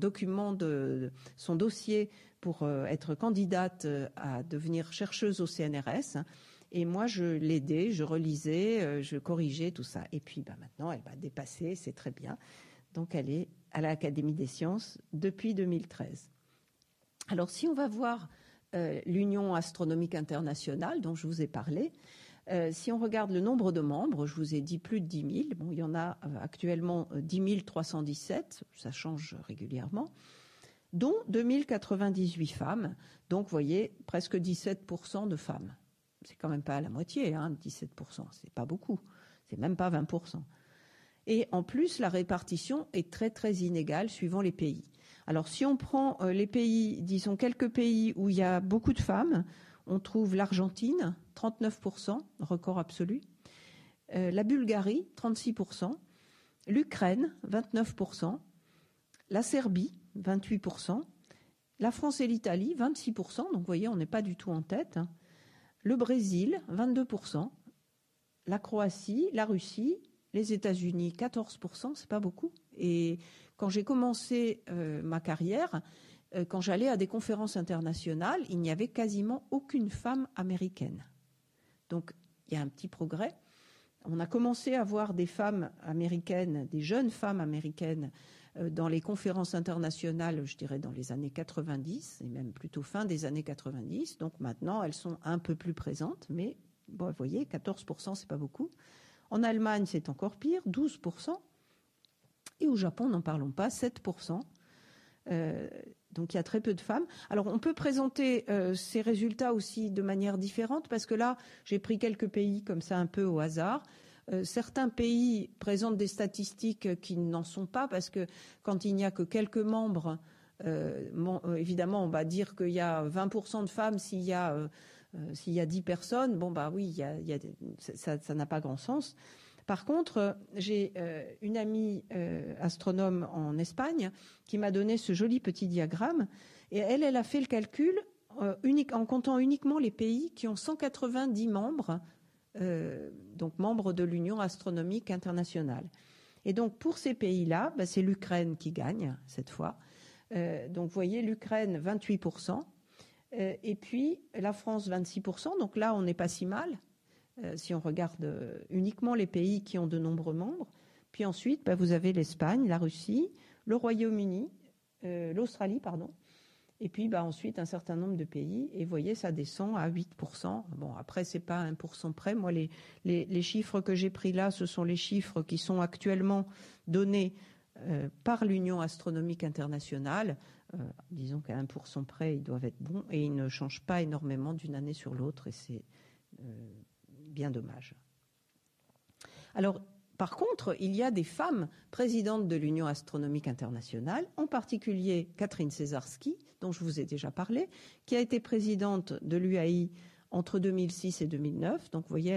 dossier pour être candidate à devenir chercheuse au CNRS. Et moi, je l'aidais, je relisais, je corrigeais tout ça. Et puis, maintenant, elle va dépasser, c'est très bien. Donc, elle est à l'Académie des sciences depuis 2013. Alors, si on va voir l'Union astronomique internationale dont je vous ai parlé, si on regarde le nombre de membres, je vous ai dit plus de 10 000. Bon, il y en a actuellement 10 317, ça change régulièrement, dont 2 098 femmes. Donc, vous voyez, presque 17% de femmes. C'est quand même pas la moitié, 17%, c'est pas beaucoup, c'est même pas 20%. Et en plus, la répartition est très très inégale suivant les pays. Alors si on prend les pays, disons quelques pays où il y a beaucoup de femmes, on trouve l'Argentine, 39%, record absolu, la Bulgarie, 36%, l'Ukraine, 29%, la Serbie, 28%, la France et l'Italie, 26%, donc vous voyez, on n'est pas du tout en tête, le Brésil, 22%, la Croatie, la Russie, les États-Unis, 14%, c'est pas beaucoup. Et quand j'ai commencé ma carrière, quand j'allais à des conférences internationales, il n'y avait quasiment aucune femme américaine. Donc, il y a un petit progrès. On a commencé à voir des femmes américaines, des jeunes femmes américaines, dans les conférences internationales, je dirais dans les années 90, et même plutôt fin des années 90. Donc maintenant, elles sont un peu plus présentes, mais bon, vous voyez, 14%, c'est pas beaucoup. En Allemagne, c'est encore pire, 12%. Et au Japon, n'en parlons pas, 7%. Donc il y a très peu de femmes. Alors on peut présenter ces résultats aussi de manière différente, parce que là, j'ai pris quelques pays comme ça un peu au hasard. Certains pays présentent des statistiques qui n'en sont pas, parce que quand il n'y a que quelques membres, évidemment, on va dire qu'il y a 20% de femmes s'il y a 10 personnes. Bon, oui, ça n'a pas grand sens. Par contre, j'ai une amie astronome en Espagne qui m'a donné ce joli petit diagramme. Et elle a fait le calcul en comptant uniquement les pays qui ont 190 membres, donc membres de l'Union astronomique internationale. Et donc, pour ces pays-là, c'est l'Ukraine qui gagne cette fois. Donc, vous voyez, l'Ukraine, 28%. Et puis, la France, 26%. Donc là, on n'est pas si mal. Si on regarde uniquement les pays qui ont de nombreux membres. Puis ensuite, vous avez l'Espagne, la Russie, le Royaume-Uni, l'Australie, pardon. Et puis ensuite, un certain nombre de pays. Et vous voyez, ça descend à 8%. Bon, après, c'est pas 1% près. Moi, les chiffres que j'ai pris là, ce sont les chiffres qui sont actuellement donnés par l'Union astronomique internationale. Disons qu'à 1% près, ils doivent être bons. Et ils ne changent pas énormément d'une année sur l'autre. Et c'est bien dommage. Alors, par contre, il y a des femmes présidentes de l'Union astronomique internationale, en particulier Catherine Cesarski, dont je vous ai déjà parlé, qui a été présidente de l'UAI entre 2006 et 2009. Donc, vous voyez,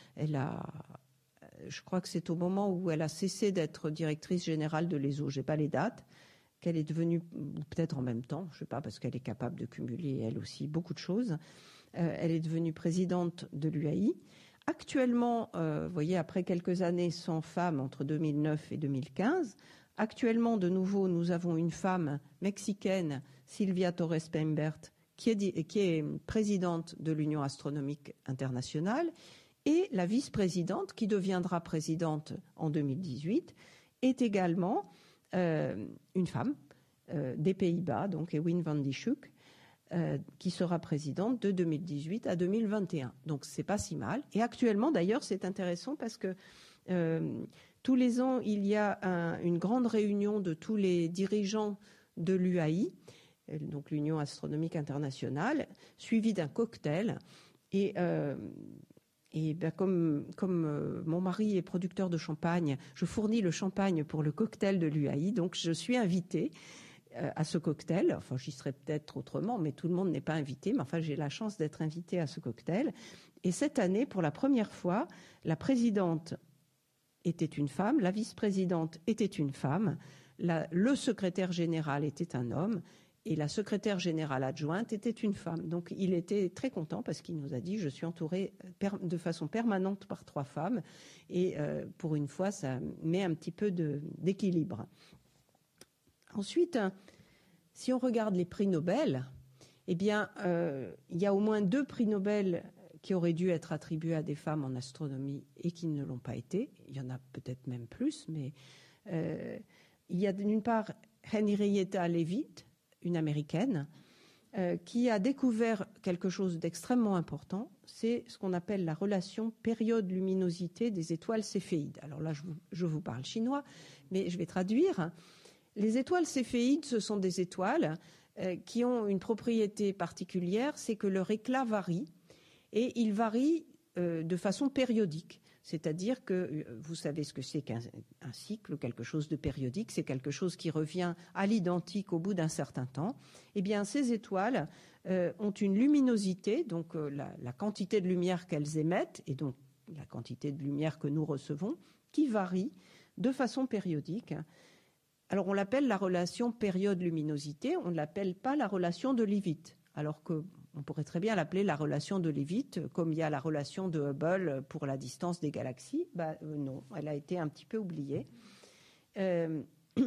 je crois que c'est au moment où elle a cessé d'être directrice générale de l'ESO, je n'ai pas les dates, qu'elle est devenue, peut-être en même temps, je ne sais pas, parce qu'elle est capable de cumuler, elle aussi, beaucoup de choses. Elle est devenue présidente de l'UAI. Actuellement, vous voyez, après quelques années sans femme entre 2009 et 2015, actuellement, de nouveau, nous avons une femme mexicaine, Silvia Torres Peimbert, qui est présidente de l'Union astronomique internationale, et la vice-présidente, qui deviendra présidente en 2018, est également une femme des Pays-Bas, donc Ewin van Dieschuk, qui sera présidente de 2018 à 2021. Donc, c'est pas si mal. Et actuellement, d'ailleurs, c'est intéressant parce que tous les ans, il y a une grande réunion de tous les dirigeants de l'UAI, donc l'Union astronomique internationale, suivie d'un cocktail. Et comme mon mari est producteur de champagne, je fournis le champagne pour le cocktail de l'UAI. Donc, je suis invitée à ce cocktail. Enfin, j'y serais peut-être autrement, mais tout le monde n'est pas invité. Mais enfin, j'ai la chance d'être invitée à ce cocktail. Et cette année, pour la première fois, la présidente était une femme, la vice-présidente était une femme, le secrétaire général était un homme et la secrétaire générale adjointe était une femme. Donc il était très content parce qu'il nous a dit « je suis entouré de façon permanente par 3 femmes » et pour une fois, ça met un petit peu d'équilibre. Ensuite, si on regarde les prix Nobel, eh bien, il y a au moins 2 prix Nobel qui auraient dû être attribués à des femmes en astronomie et qui ne l'ont pas été. Il y en a peut-être même plus, mais il y a d'une part Henrietta Leavitt, une américaine, qui a découvert quelque chose d'extrêmement important, c'est ce qu'on appelle la relation période-luminosité des étoiles céphéides. Alors là, je vous parle chinois, mais je vais traduire. Les étoiles céphéides, ce sont des étoiles qui ont une propriété particulière, c'est que leur éclat varie, et il varie de façon périodique. C'est-à-dire que vous savez ce que c'est qu'un cycle, quelque chose de périodique, c'est quelque chose qui revient à l'identique au bout d'un certain temps. Eh bien, ces étoiles ont une luminosité, donc la quantité de lumière qu'elles émettent, et donc la quantité de lumière que nous recevons, qui varie de façon périodique. Alors, on l'appelle la relation période-luminosité, on ne l'appelle pas la relation de Leavitt, alors que on pourrait très bien l'appeler la relation de Leavitt, comme il y a la relation de Hubble pour la distance des galaxies. Non, elle a été un petit peu oubliée. Et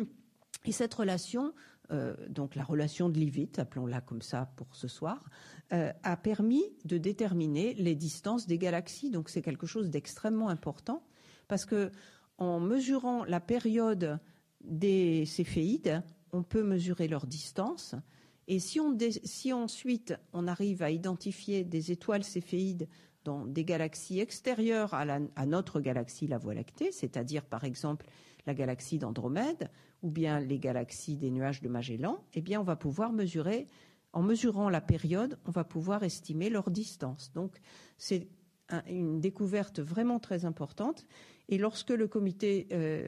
cette relation, donc la relation de Leavitt, appelons-la comme ça pour ce soir, a permis de déterminer les distances des galaxies. Donc c'est quelque chose d'extrêmement important, parce que en mesurant la période des céphéides, on peut mesurer leur distance. Et si ensuite on arrive à identifier des étoiles céphéides dans des galaxies extérieures à notre galaxie, la Voie lactée, c'est-à-dire par exemple la galaxie d'Andromède ou bien les galaxies des nuages de Magellan, eh bien on va pouvoir mesurer, en mesurant la période, on va pouvoir estimer leur distance. Donc c'est une découverte vraiment très importante. Et lorsque le comité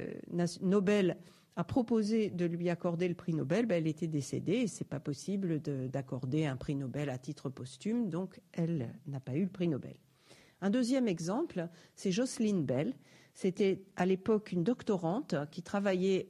Nobel a proposé de lui accorder le prix Nobel, elle était décédée et c'est pas possible d'accorder un prix Nobel à titre posthume, donc elle n'a pas eu le prix Nobel. Un deuxième exemple, c'est Jocelyn Bell. C'était à l'époque une doctorante qui travaillait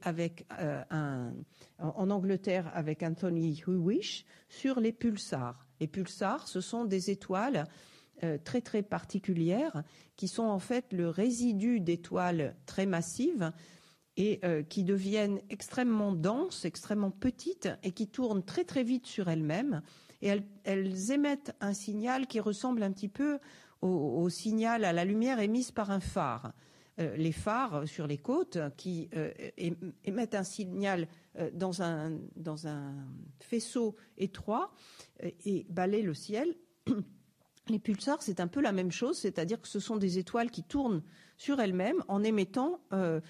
en Angleterre avec Anthony Hewish sur les pulsars. Les pulsars, ce sont des étoiles très très particulières qui sont en fait le résidu d'étoiles très massives et qui deviennent extrêmement denses, extrêmement petites et qui tournent très très vite sur elles-mêmes. Et elles émettent un signal qui ressemble un petit peu au signal à la lumière émise par un phare. Les phares sur les côtes qui émettent un signal dans un faisceau étroit et balayent le ciel. Les pulsars, c'est un peu la même chose, c'est-à-dire que ce sont des étoiles qui tournent sur elles-mêmes en émettant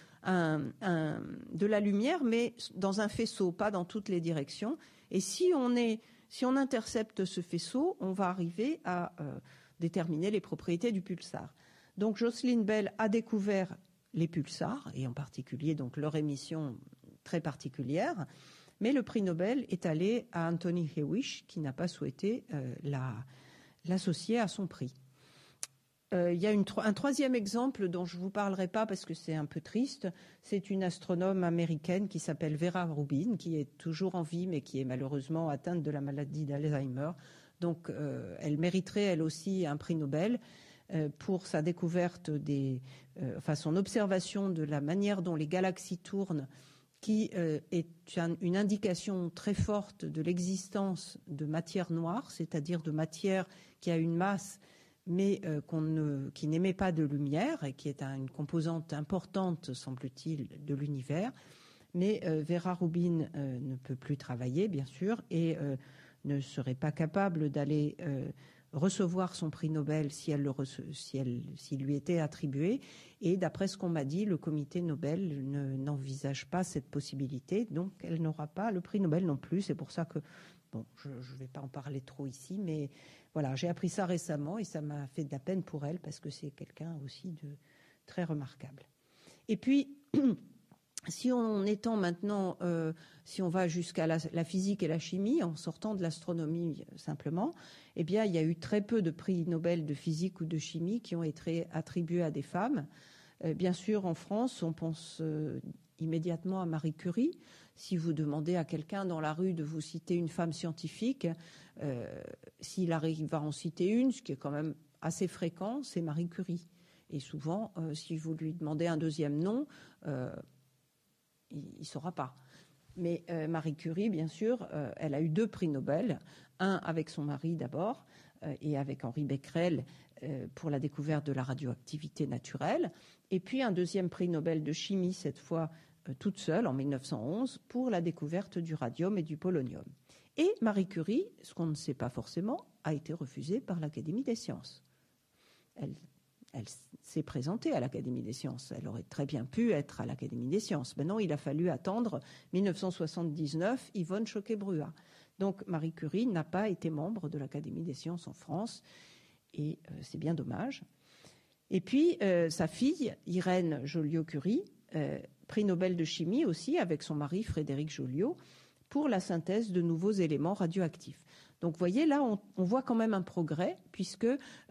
de la lumière, mais dans un faisceau, pas dans toutes les directions. Et si on intercepte ce faisceau, on va arriver à déterminer les propriétés du pulsar. Donc Jocelyn Bell a découvert les pulsars, et en particulier donc leur émission très particulière, mais le prix Nobel est allé à Anthony Hewish, qui n'a pas souhaité l'associer à son prix. Il y a un troisième exemple dont je ne vous parlerai pas parce que c'est un peu triste. C'est une astronome américaine qui s'appelle Vera Rubin, qui est toujours en vie, mais qui est malheureusement atteinte de la maladie d'Alzheimer. Donc, elle mériterait, elle aussi, un prix Nobel pour sa découverte son observation de la manière dont les galaxies tournent, qui est une indication très forte de l'existence de matière noire, c'est-à-dire de matière qui a une masse mais qui n'émet pas de lumière et qui est une composante importante, semble-t-il, de l'univers. Mais Vera Rubin ne peut plus travailler, bien sûr, et ne serait pas capable d'aller recevoir son prix Nobel s'il lui était attribué. Et d'après ce qu'on m'a dit, le comité Nobel n'envisage pas cette possibilité, donc elle n'aura pas le prix Nobel non plus. C'est pour ça que, bon, je ne vais pas en parler trop ici, mais voilà, j'ai appris ça récemment et ça m'a fait de la peine pour elle parce que c'est quelqu'un aussi de très remarquable. Et puis, si on étend maintenant, si on va jusqu'à la physique et la chimie, en sortant de l'astronomie simplement, eh bien, il y a eu très peu de prix Nobel de physique ou de chimie qui ont été attribués à des femmes. Bien sûr, en France, on pense immédiatement à Marie Curie. Si vous demandez à quelqu'un dans la rue de vous citer une femme scientifique, s'il arrive à en citer une, ce qui est quand même assez fréquent, c'est Marie Curie. Et souvent, si vous lui demandez un deuxième nom, il ne saura pas. Mais Marie Curie, bien sûr, elle a eu 2 prix Nobel, un avec son mari d'abord, et avec Henri Becquerel pour la découverte de la radioactivité naturelle, et puis un 2e prix Nobel de chimie, cette fois toute seule, en 1911, pour la découverte du radium et du polonium. Et Marie Curie, ce qu'on ne sait pas forcément, a été refusée par l'Académie des sciences. Elle s'est présentée à l'Académie des sciences. Elle aurait très bien pu être à l'Académie des sciences. Maintenant, il a fallu attendre 1979, Yvonne Choquet-Bruat. Donc, Marie Curie n'a pas été membre de l'Académie des sciences en France, et c'est bien dommage. Et puis, sa fille, Irène Joliot-Curie, prix Nobel de chimie aussi, avec son mari Frédéric Joliot, pour la synthèse de nouveaux éléments radioactifs. Donc, vous voyez, là, on voit quand même un progrès, puisque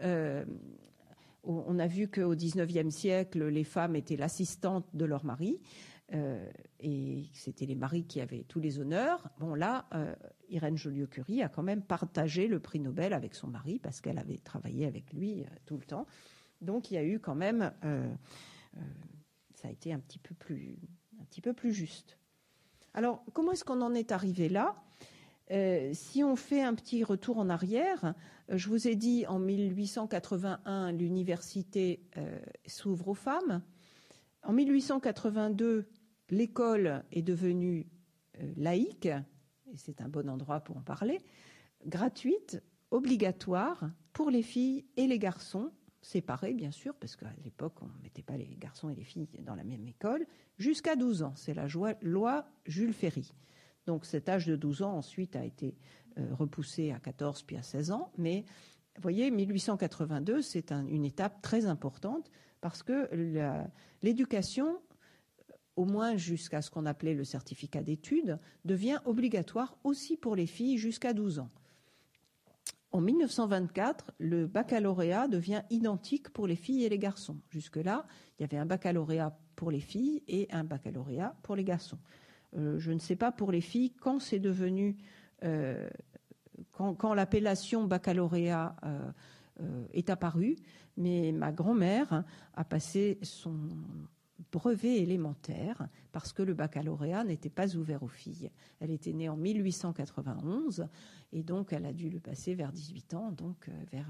on a vu qu'au XIXe siècle, les femmes étaient l'assistante de leur mari, et c'était les maris qui avaient tous les honneurs. Bon, là, Irène Joliot-Curie a quand même partagé le prix Nobel avec son mari, parce qu'elle avait travaillé avec lui tout le temps. Donc, il y a eu quand même... ça a été un petit peu plus juste. Alors, comment est-ce qu'on en est arrivé là ? Si on fait un petit retour en arrière, je vous ai dit en 1881, l'université s'ouvre aux femmes. En 1882, l'école est devenue laïque, et c'est un bon endroit pour en parler, gratuite, obligatoire pour les filles et les garçons, séparés bien sûr, parce qu'à l'époque on ne mettait pas les garçons et les filles dans la même école, jusqu'à 12 ans. C'est la loi Jules Ferry. Donc cet âge de 12 ans ensuite a été repoussé à 14 puis à 16 ans. Mais vous voyez, 1882, c'est une étape très importante parce que l'éducation, au moins jusqu'à ce qu'on appelait le certificat d'études, devient obligatoire aussi pour les filles jusqu'à 12 ans. En 1924, le baccalauréat devient identique pour les filles et les garçons. Jusque-là, il y avait un baccalauréat pour les filles et un baccalauréat pour les garçons. Je ne sais pas pour les filles quand c'est devenu, quand l'appellation baccalauréat est apparue, mais ma grand-mère a passé son brevet élémentaire parce que le baccalauréat n'était pas ouvert aux filles. Elle était née en 1891 et donc elle a dû le passer vers 18 ans, donc vers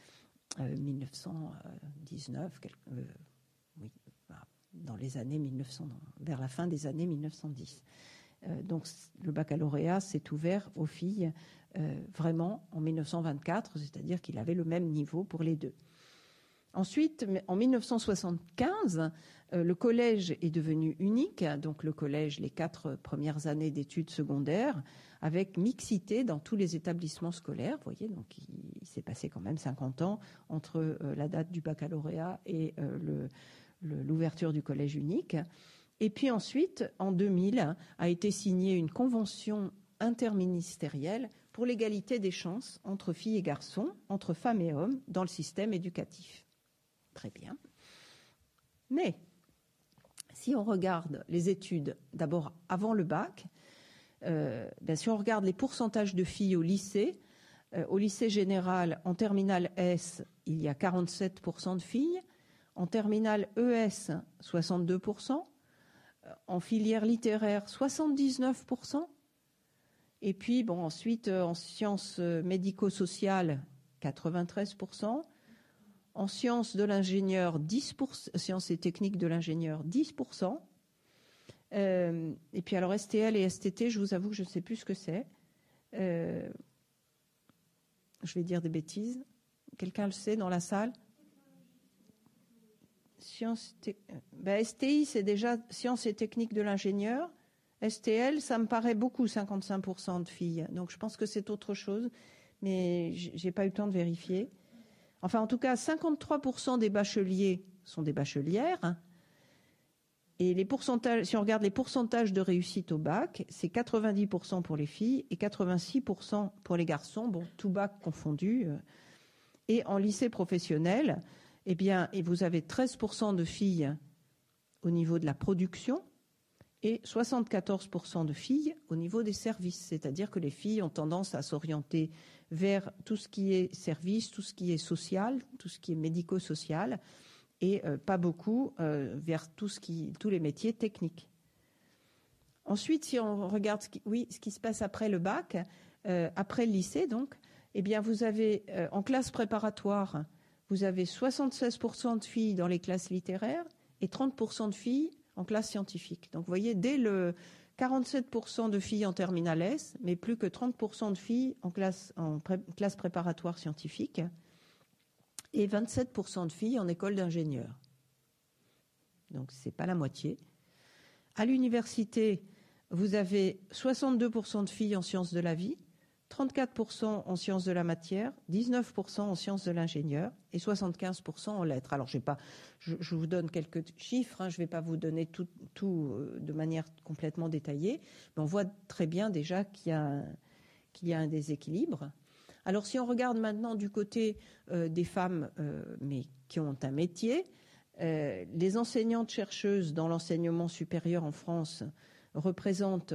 1919, oui, dans les années 1900, vers la fin des années 1910. Donc le baccalauréat s'est ouvert aux filles vraiment en 1924, c'est-à-dire qu'il avait le même niveau pour les deux. Ensuite, en 1975, le collège est devenu unique, donc le collège, les 4 premières années d'études secondaires, avec mixité dans tous les établissements scolaires. Vous voyez, donc il s'est passé quand même 50 ans entre la date du baccalauréat et l'ouverture du collège unique. Et puis ensuite, en 2000, a été signée une convention interministérielle pour l'égalité des chances entre filles et garçons, entre femmes et hommes, dans le système éducatif. Très bien. Mais si on regarde les études, d'abord avant le bac, si on regarde les pourcentages de filles au lycée général, en terminale S, il y a 47% de filles, en terminale ES, 62%, en filière littéraire, 79%, et puis bon, ensuite en sciences médico-sociales, 93%, en sciences de l'ingénieur, 10%, sciences et techniques de l'ingénieur, 10%. Et puis alors STL et STT, je vous avoue que je ne sais plus ce que c'est. Je vais dire des bêtises. Quelqu'un le sait dans la salle ? STI, c'est déjà sciences et techniques de l'ingénieur. STL, ça me paraît beaucoup, 55% de filles. Donc je pense que c'est autre chose, mais je n'ai pas eu le temps de vérifier. Enfin, en tout cas, 53% des bacheliers sont des bachelières. Et les pourcentages, si on regarde les pourcentages de réussite au bac, c'est 90% pour les filles et 86% pour les garçons, bon, tout bac confondu. Et en lycée professionnel, eh bien, vous avez 13% de filles au niveau de la production et 74% de filles au niveau des services. C'est-à-dire que les filles ont tendance à s'orienter vers tout ce qui est service, tout ce qui est social, tout ce qui est médico-social, et pas beaucoup vers tous les métiers techniques. Ensuite, si on regarde ce qui se passe après le bac, après le lycée, donc, eh bien, vous avez en classe préparatoire, vous avez 76% de filles dans les classes littéraires et 30% de filles en classe scientifique. Donc, vous voyez, dès le 47% de filles en terminale S, mais plus que 30% de filles en classe préparatoire scientifique et 27% de filles en école d'ingénieur. Donc, ce n'est pas la moitié. À l'université, vous avez 62% de filles en sciences de la vie, 34% en sciences de la matière, 19% en sciences de l'ingénieur et 75% en lettres. Alors, je vous donne quelques chiffres, je ne vais pas vous donner tout de manière complètement détaillée, mais on voit très bien déjà qu'il y a un déséquilibre. Alors, si on regarde maintenant du côté des femmes, mais qui ont un métier, les enseignantes chercheuses dans l'enseignement supérieur en France représentent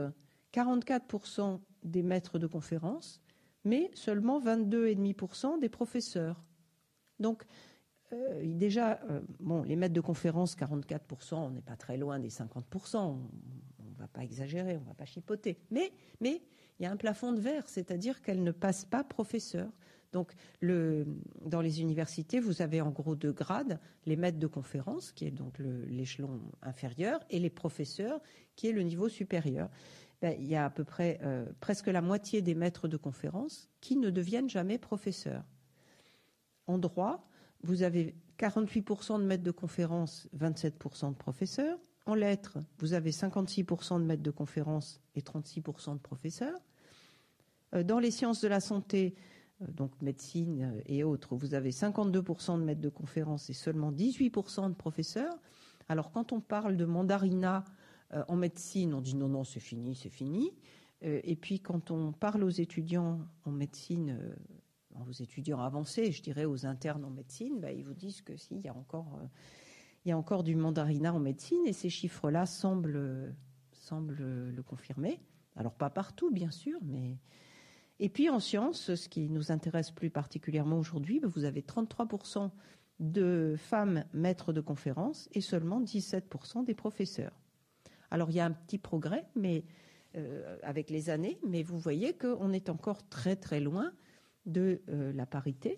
44% des maîtres de conférences, mais seulement 22,5% des professeurs. Donc, déjà, les maîtres de conférences, 44%, on n'est pas très loin des 50%, on ne va pas exagérer, on ne va pas chipoter. Mais il y a un plafond de verre, c'est-à-dire qu'elles ne passent pas professeurs. Donc, dans les universités, vous avez en gros 2 grades, les maîtres de conférences, qui est donc l'échelon inférieur, et les professeurs, qui est le niveau supérieur. Il y a à peu près presque la moitié des maîtres de conférences qui ne deviennent jamais professeurs. En droit, vous avez 48% de maîtres de conférences, 27% de professeurs. En lettres, vous avez 56% de maîtres de conférences et 36% de professeurs. Dans les sciences de la santé, donc médecine et autres, vous avez 52% de maîtres de conférences et seulement 18% de professeurs. Alors, quand on parle de mandarinat en médecine, on dit non, c'est fini, c'est fini. Et puis, quand on parle aux étudiants en médecine, aux étudiants avancés, je dirais aux internes en médecine, ils vous disent que si, il y a encore du mandarinat en médecine, et ces chiffres-là semblent le confirmer. Alors, pas partout, bien sûr, mais... Et puis, en sciences, ce qui nous intéresse plus particulièrement aujourd'hui, vous avez 33% de femmes maîtres de conférences et seulement 17% des professeurs. Alors, il y a un petit progrès avec les années, mais vous voyez qu'on est encore très, très loin de la parité.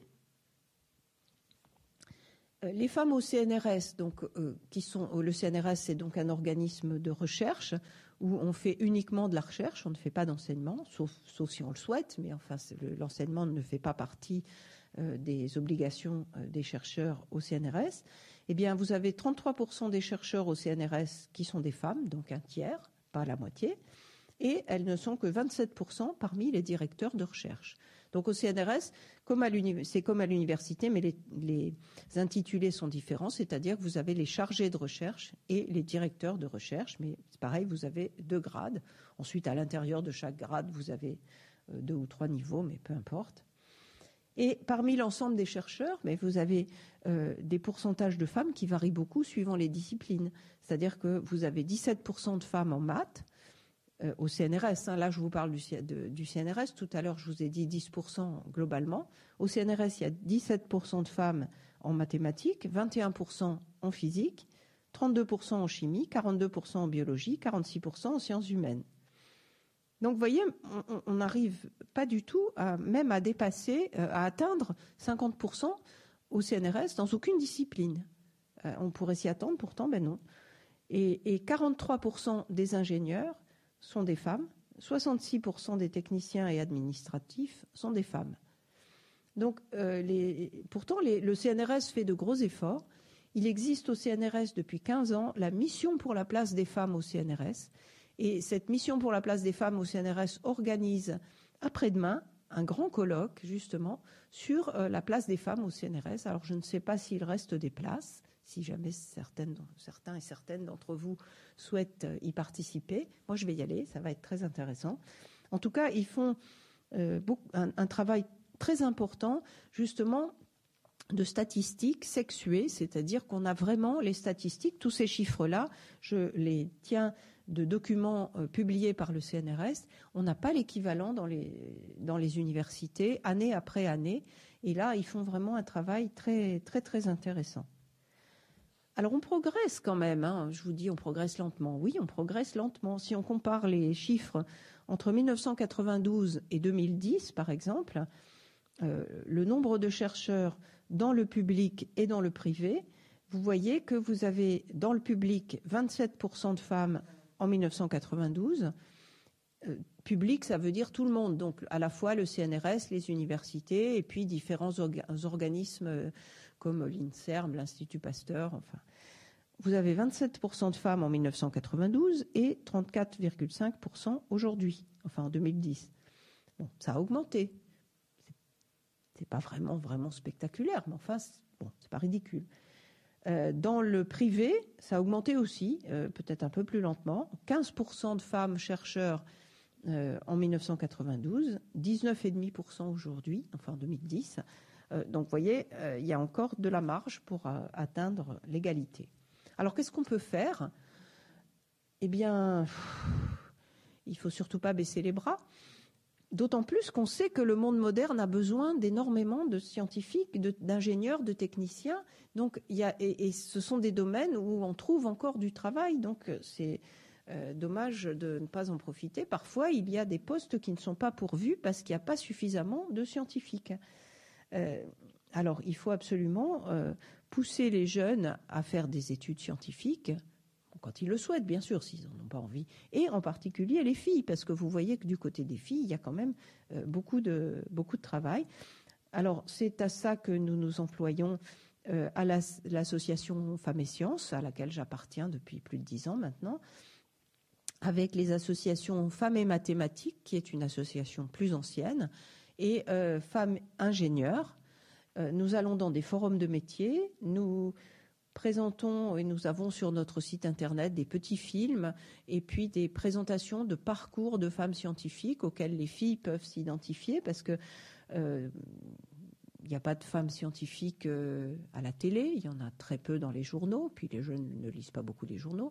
Les femmes au CNRS, le CNRS, c'est donc un organisme de recherche où on fait uniquement de la recherche, on ne fait pas d'enseignement, sauf si on le souhaite, mais enfin, l'enseignement ne fait pas partie des obligations des chercheurs au CNRS. Eh bien, vous avez 33% des chercheurs au CNRS qui sont des femmes, donc un tiers, pas la moitié, et elles ne sont que 27% parmi les directeurs de recherche. Donc au CNRS, c'est comme à l'université, mais les intitulés sont différents, c'est-à-dire que vous avez les chargés de recherche et les directeurs de recherche, mais c'est pareil, vous avez 2 grades. Ensuite, à l'intérieur de chaque grade, vous avez 2 ou 3 niveaux, mais peu importe. Et parmi l'ensemble des chercheurs, vous avez des pourcentages de femmes qui varient beaucoup suivant les disciplines. C'est-à-dire que vous avez 17% de femmes en maths au CNRS. Là, je vous parle du CNRS. Tout à l'heure, je vous ai dit 10% globalement. Au CNRS, il y a 17% de femmes en mathématiques, 21% en physique, 32% en chimie, 42% en biologie, 46% en sciences humaines. Donc, vous voyez, on n'arrive pas du tout même à dépasser, à atteindre 50% au CNRS dans aucune discipline. On pourrait s'y attendre, pourtant, non. Et 43% des ingénieurs sont des femmes, 66% des techniciens et administratifs sont des femmes. Donc, pourtant, le CNRS fait de gros efforts. Il existe au CNRS depuis 15 ans la mission pour la place des femmes au CNRS. Et cette mission pour la place des femmes au CNRS organise après-demain un grand colloque, justement, sur la place des femmes au CNRS. Alors, je ne sais pas s'il reste des places, si jamais certains et certaines d'entre vous souhaitent y participer. Moi, je vais y aller, ça va être très intéressant. En tout cas, ils font un travail très important, justement, de statistiques sexuées, c'est-à-dire qu'on a vraiment les statistiques, tous ces chiffres-là, je les tiens de documents publiés par le CNRS, on n'a pas l'équivalent dans les universités, année après année, et là, ils font vraiment un travail très, très, très intéressant. Alors, on progresse quand même, hein. Je vous dis, on progresse lentement. Oui, on progresse lentement. Si on compare les chiffres entre 1992 et 2010, par exemple, le nombre de chercheurs dans le public et dans le privé, vous voyez que vous avez dans le public 27% de femmes en 1992. Public, ça veut dire tout le monde, donc à la fois le CNRS, les universités et puis différents organismes comme l'INSERM, l'Institut Pasteur, enfin. Vous avez 27% de femmes en 1992 et 34,5% aujourd'hui, enfin en 2010. Bon, ça a augmenté. C'est pas vraiment spectaculaire, mais enfin, c'est pas ridicule. Dans le privé, ça a augmenté aussi, peut-être un peu plus lentement. 15% de femmes chercheurs en 1992, 19,5% aujourd'hui, enfin en 2010. Donc, vous voyez, il y a encore de la marge pour atteindre l'égalité. Alors, qu'est-ce qu'on peut faire? Eh bien, il ne faut surtout pas baisser les bras. D'autant plus qu'on sait que le monde moderne a besoin d'énormément de scientifiques, d'ingénieurs, de techniciens. Donc, et ce sont des domaines où on trouve encore du travail. Donc, c'est dommage de ne pas en profiter. Parfois, il y a des postes qui ne sont pas pourvus parce qu'il n'y a pas suffisamment de scientifiques. Alors, il faut absolument pousser les jeunes à faire des études scientifiques, quand ils le souhaitent, bien sûr, s'ils n'en ont pas envie, et en particulier les filles, parce que vous voyez que du côté des filles, il y a quand même beaucoup de travail. Alors, c'est à ça que nous nous employons à l'association Femmes et Sciences, à laquelle j'appartiens depuis plus de 10 ans maintenant, avec les associations Femmes et Mathématiques, qui est une association plus ancienne, et Femmes Ingénieurs. Nous allons dans des forums de métiers, nous présentons et nous avons sur notre site internet des petits films et puis des présentations de parcours de femmes scientifiques auxquelles les filles peuvent s'identifier parce que il n'y a pas de femmes scientifiques à la télé, il y en a très peu dans les journaux, puis les jeunes ne lisent pas beaucoup les journaux.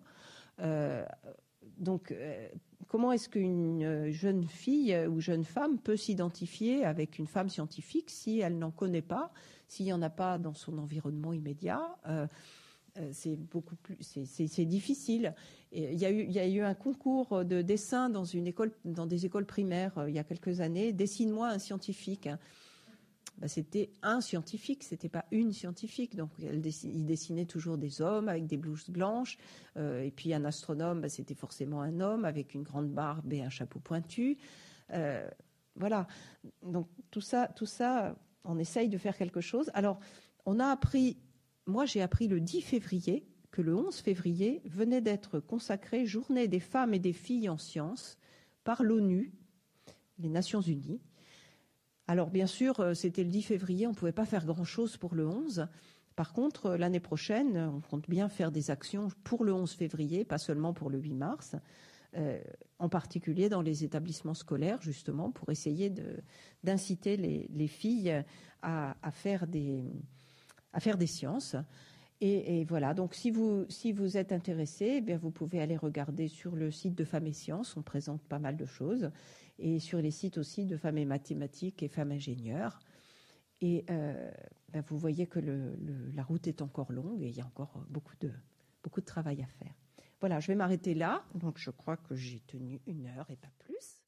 Donc, comment est-ce qu'une jeune fille ou jeune femme peut s'identifier avec une femme scientifique si elle n'en connaît pas, s'il n'y en a pas dans son environnement immédiat? C'est beaucoup plus, c'est difficile. Et il y a eu un concours de dessin dans des écoles primaires il y a quelques années. Dessine-moi un scientifique. C'était un scientifique, c'était pas une scientifique. Donc, il dessinait toujours des hommes avec des blouses blanches. Et puis, un astronome, c'était forcément un homme avec une grande barbe et un chapeau pointu. Voilà. Donc, tout ça, on essaye de faire quelque chose. Alors, moi, j'ai appris le 10 février que le 11 février venait d'être consacrée Journée des femmes et des filles en sciences par l'ONU, les Nations Unies. Alors, bien sûr, c'était le 10 février, on ne pouvait pas faire grand-chose pour le 11. Par contre, l'année prochaine, on compte bien faire des actions pour le 11 février, pas seulement pour le 8 mars, en particulier dans les établissements scolaires, justement, pour essayer d'inciter les filles à faire des sciences. Et voilà, donc si vous êtes intéressé, eh bien vous pouvez aller regarder sur le site de Femmes et Sciences, on présente pas mal de choses, et sur les sites aussi de Femmes et Mathématiques et Femmes Ingénieurs. Et vous voyez que la route est encore longue et il y a encore beaucoup de travail à faire. Voilà, je vais m'arrêter là. Donc je crois que j'ai tenu 1 heure et pas plus.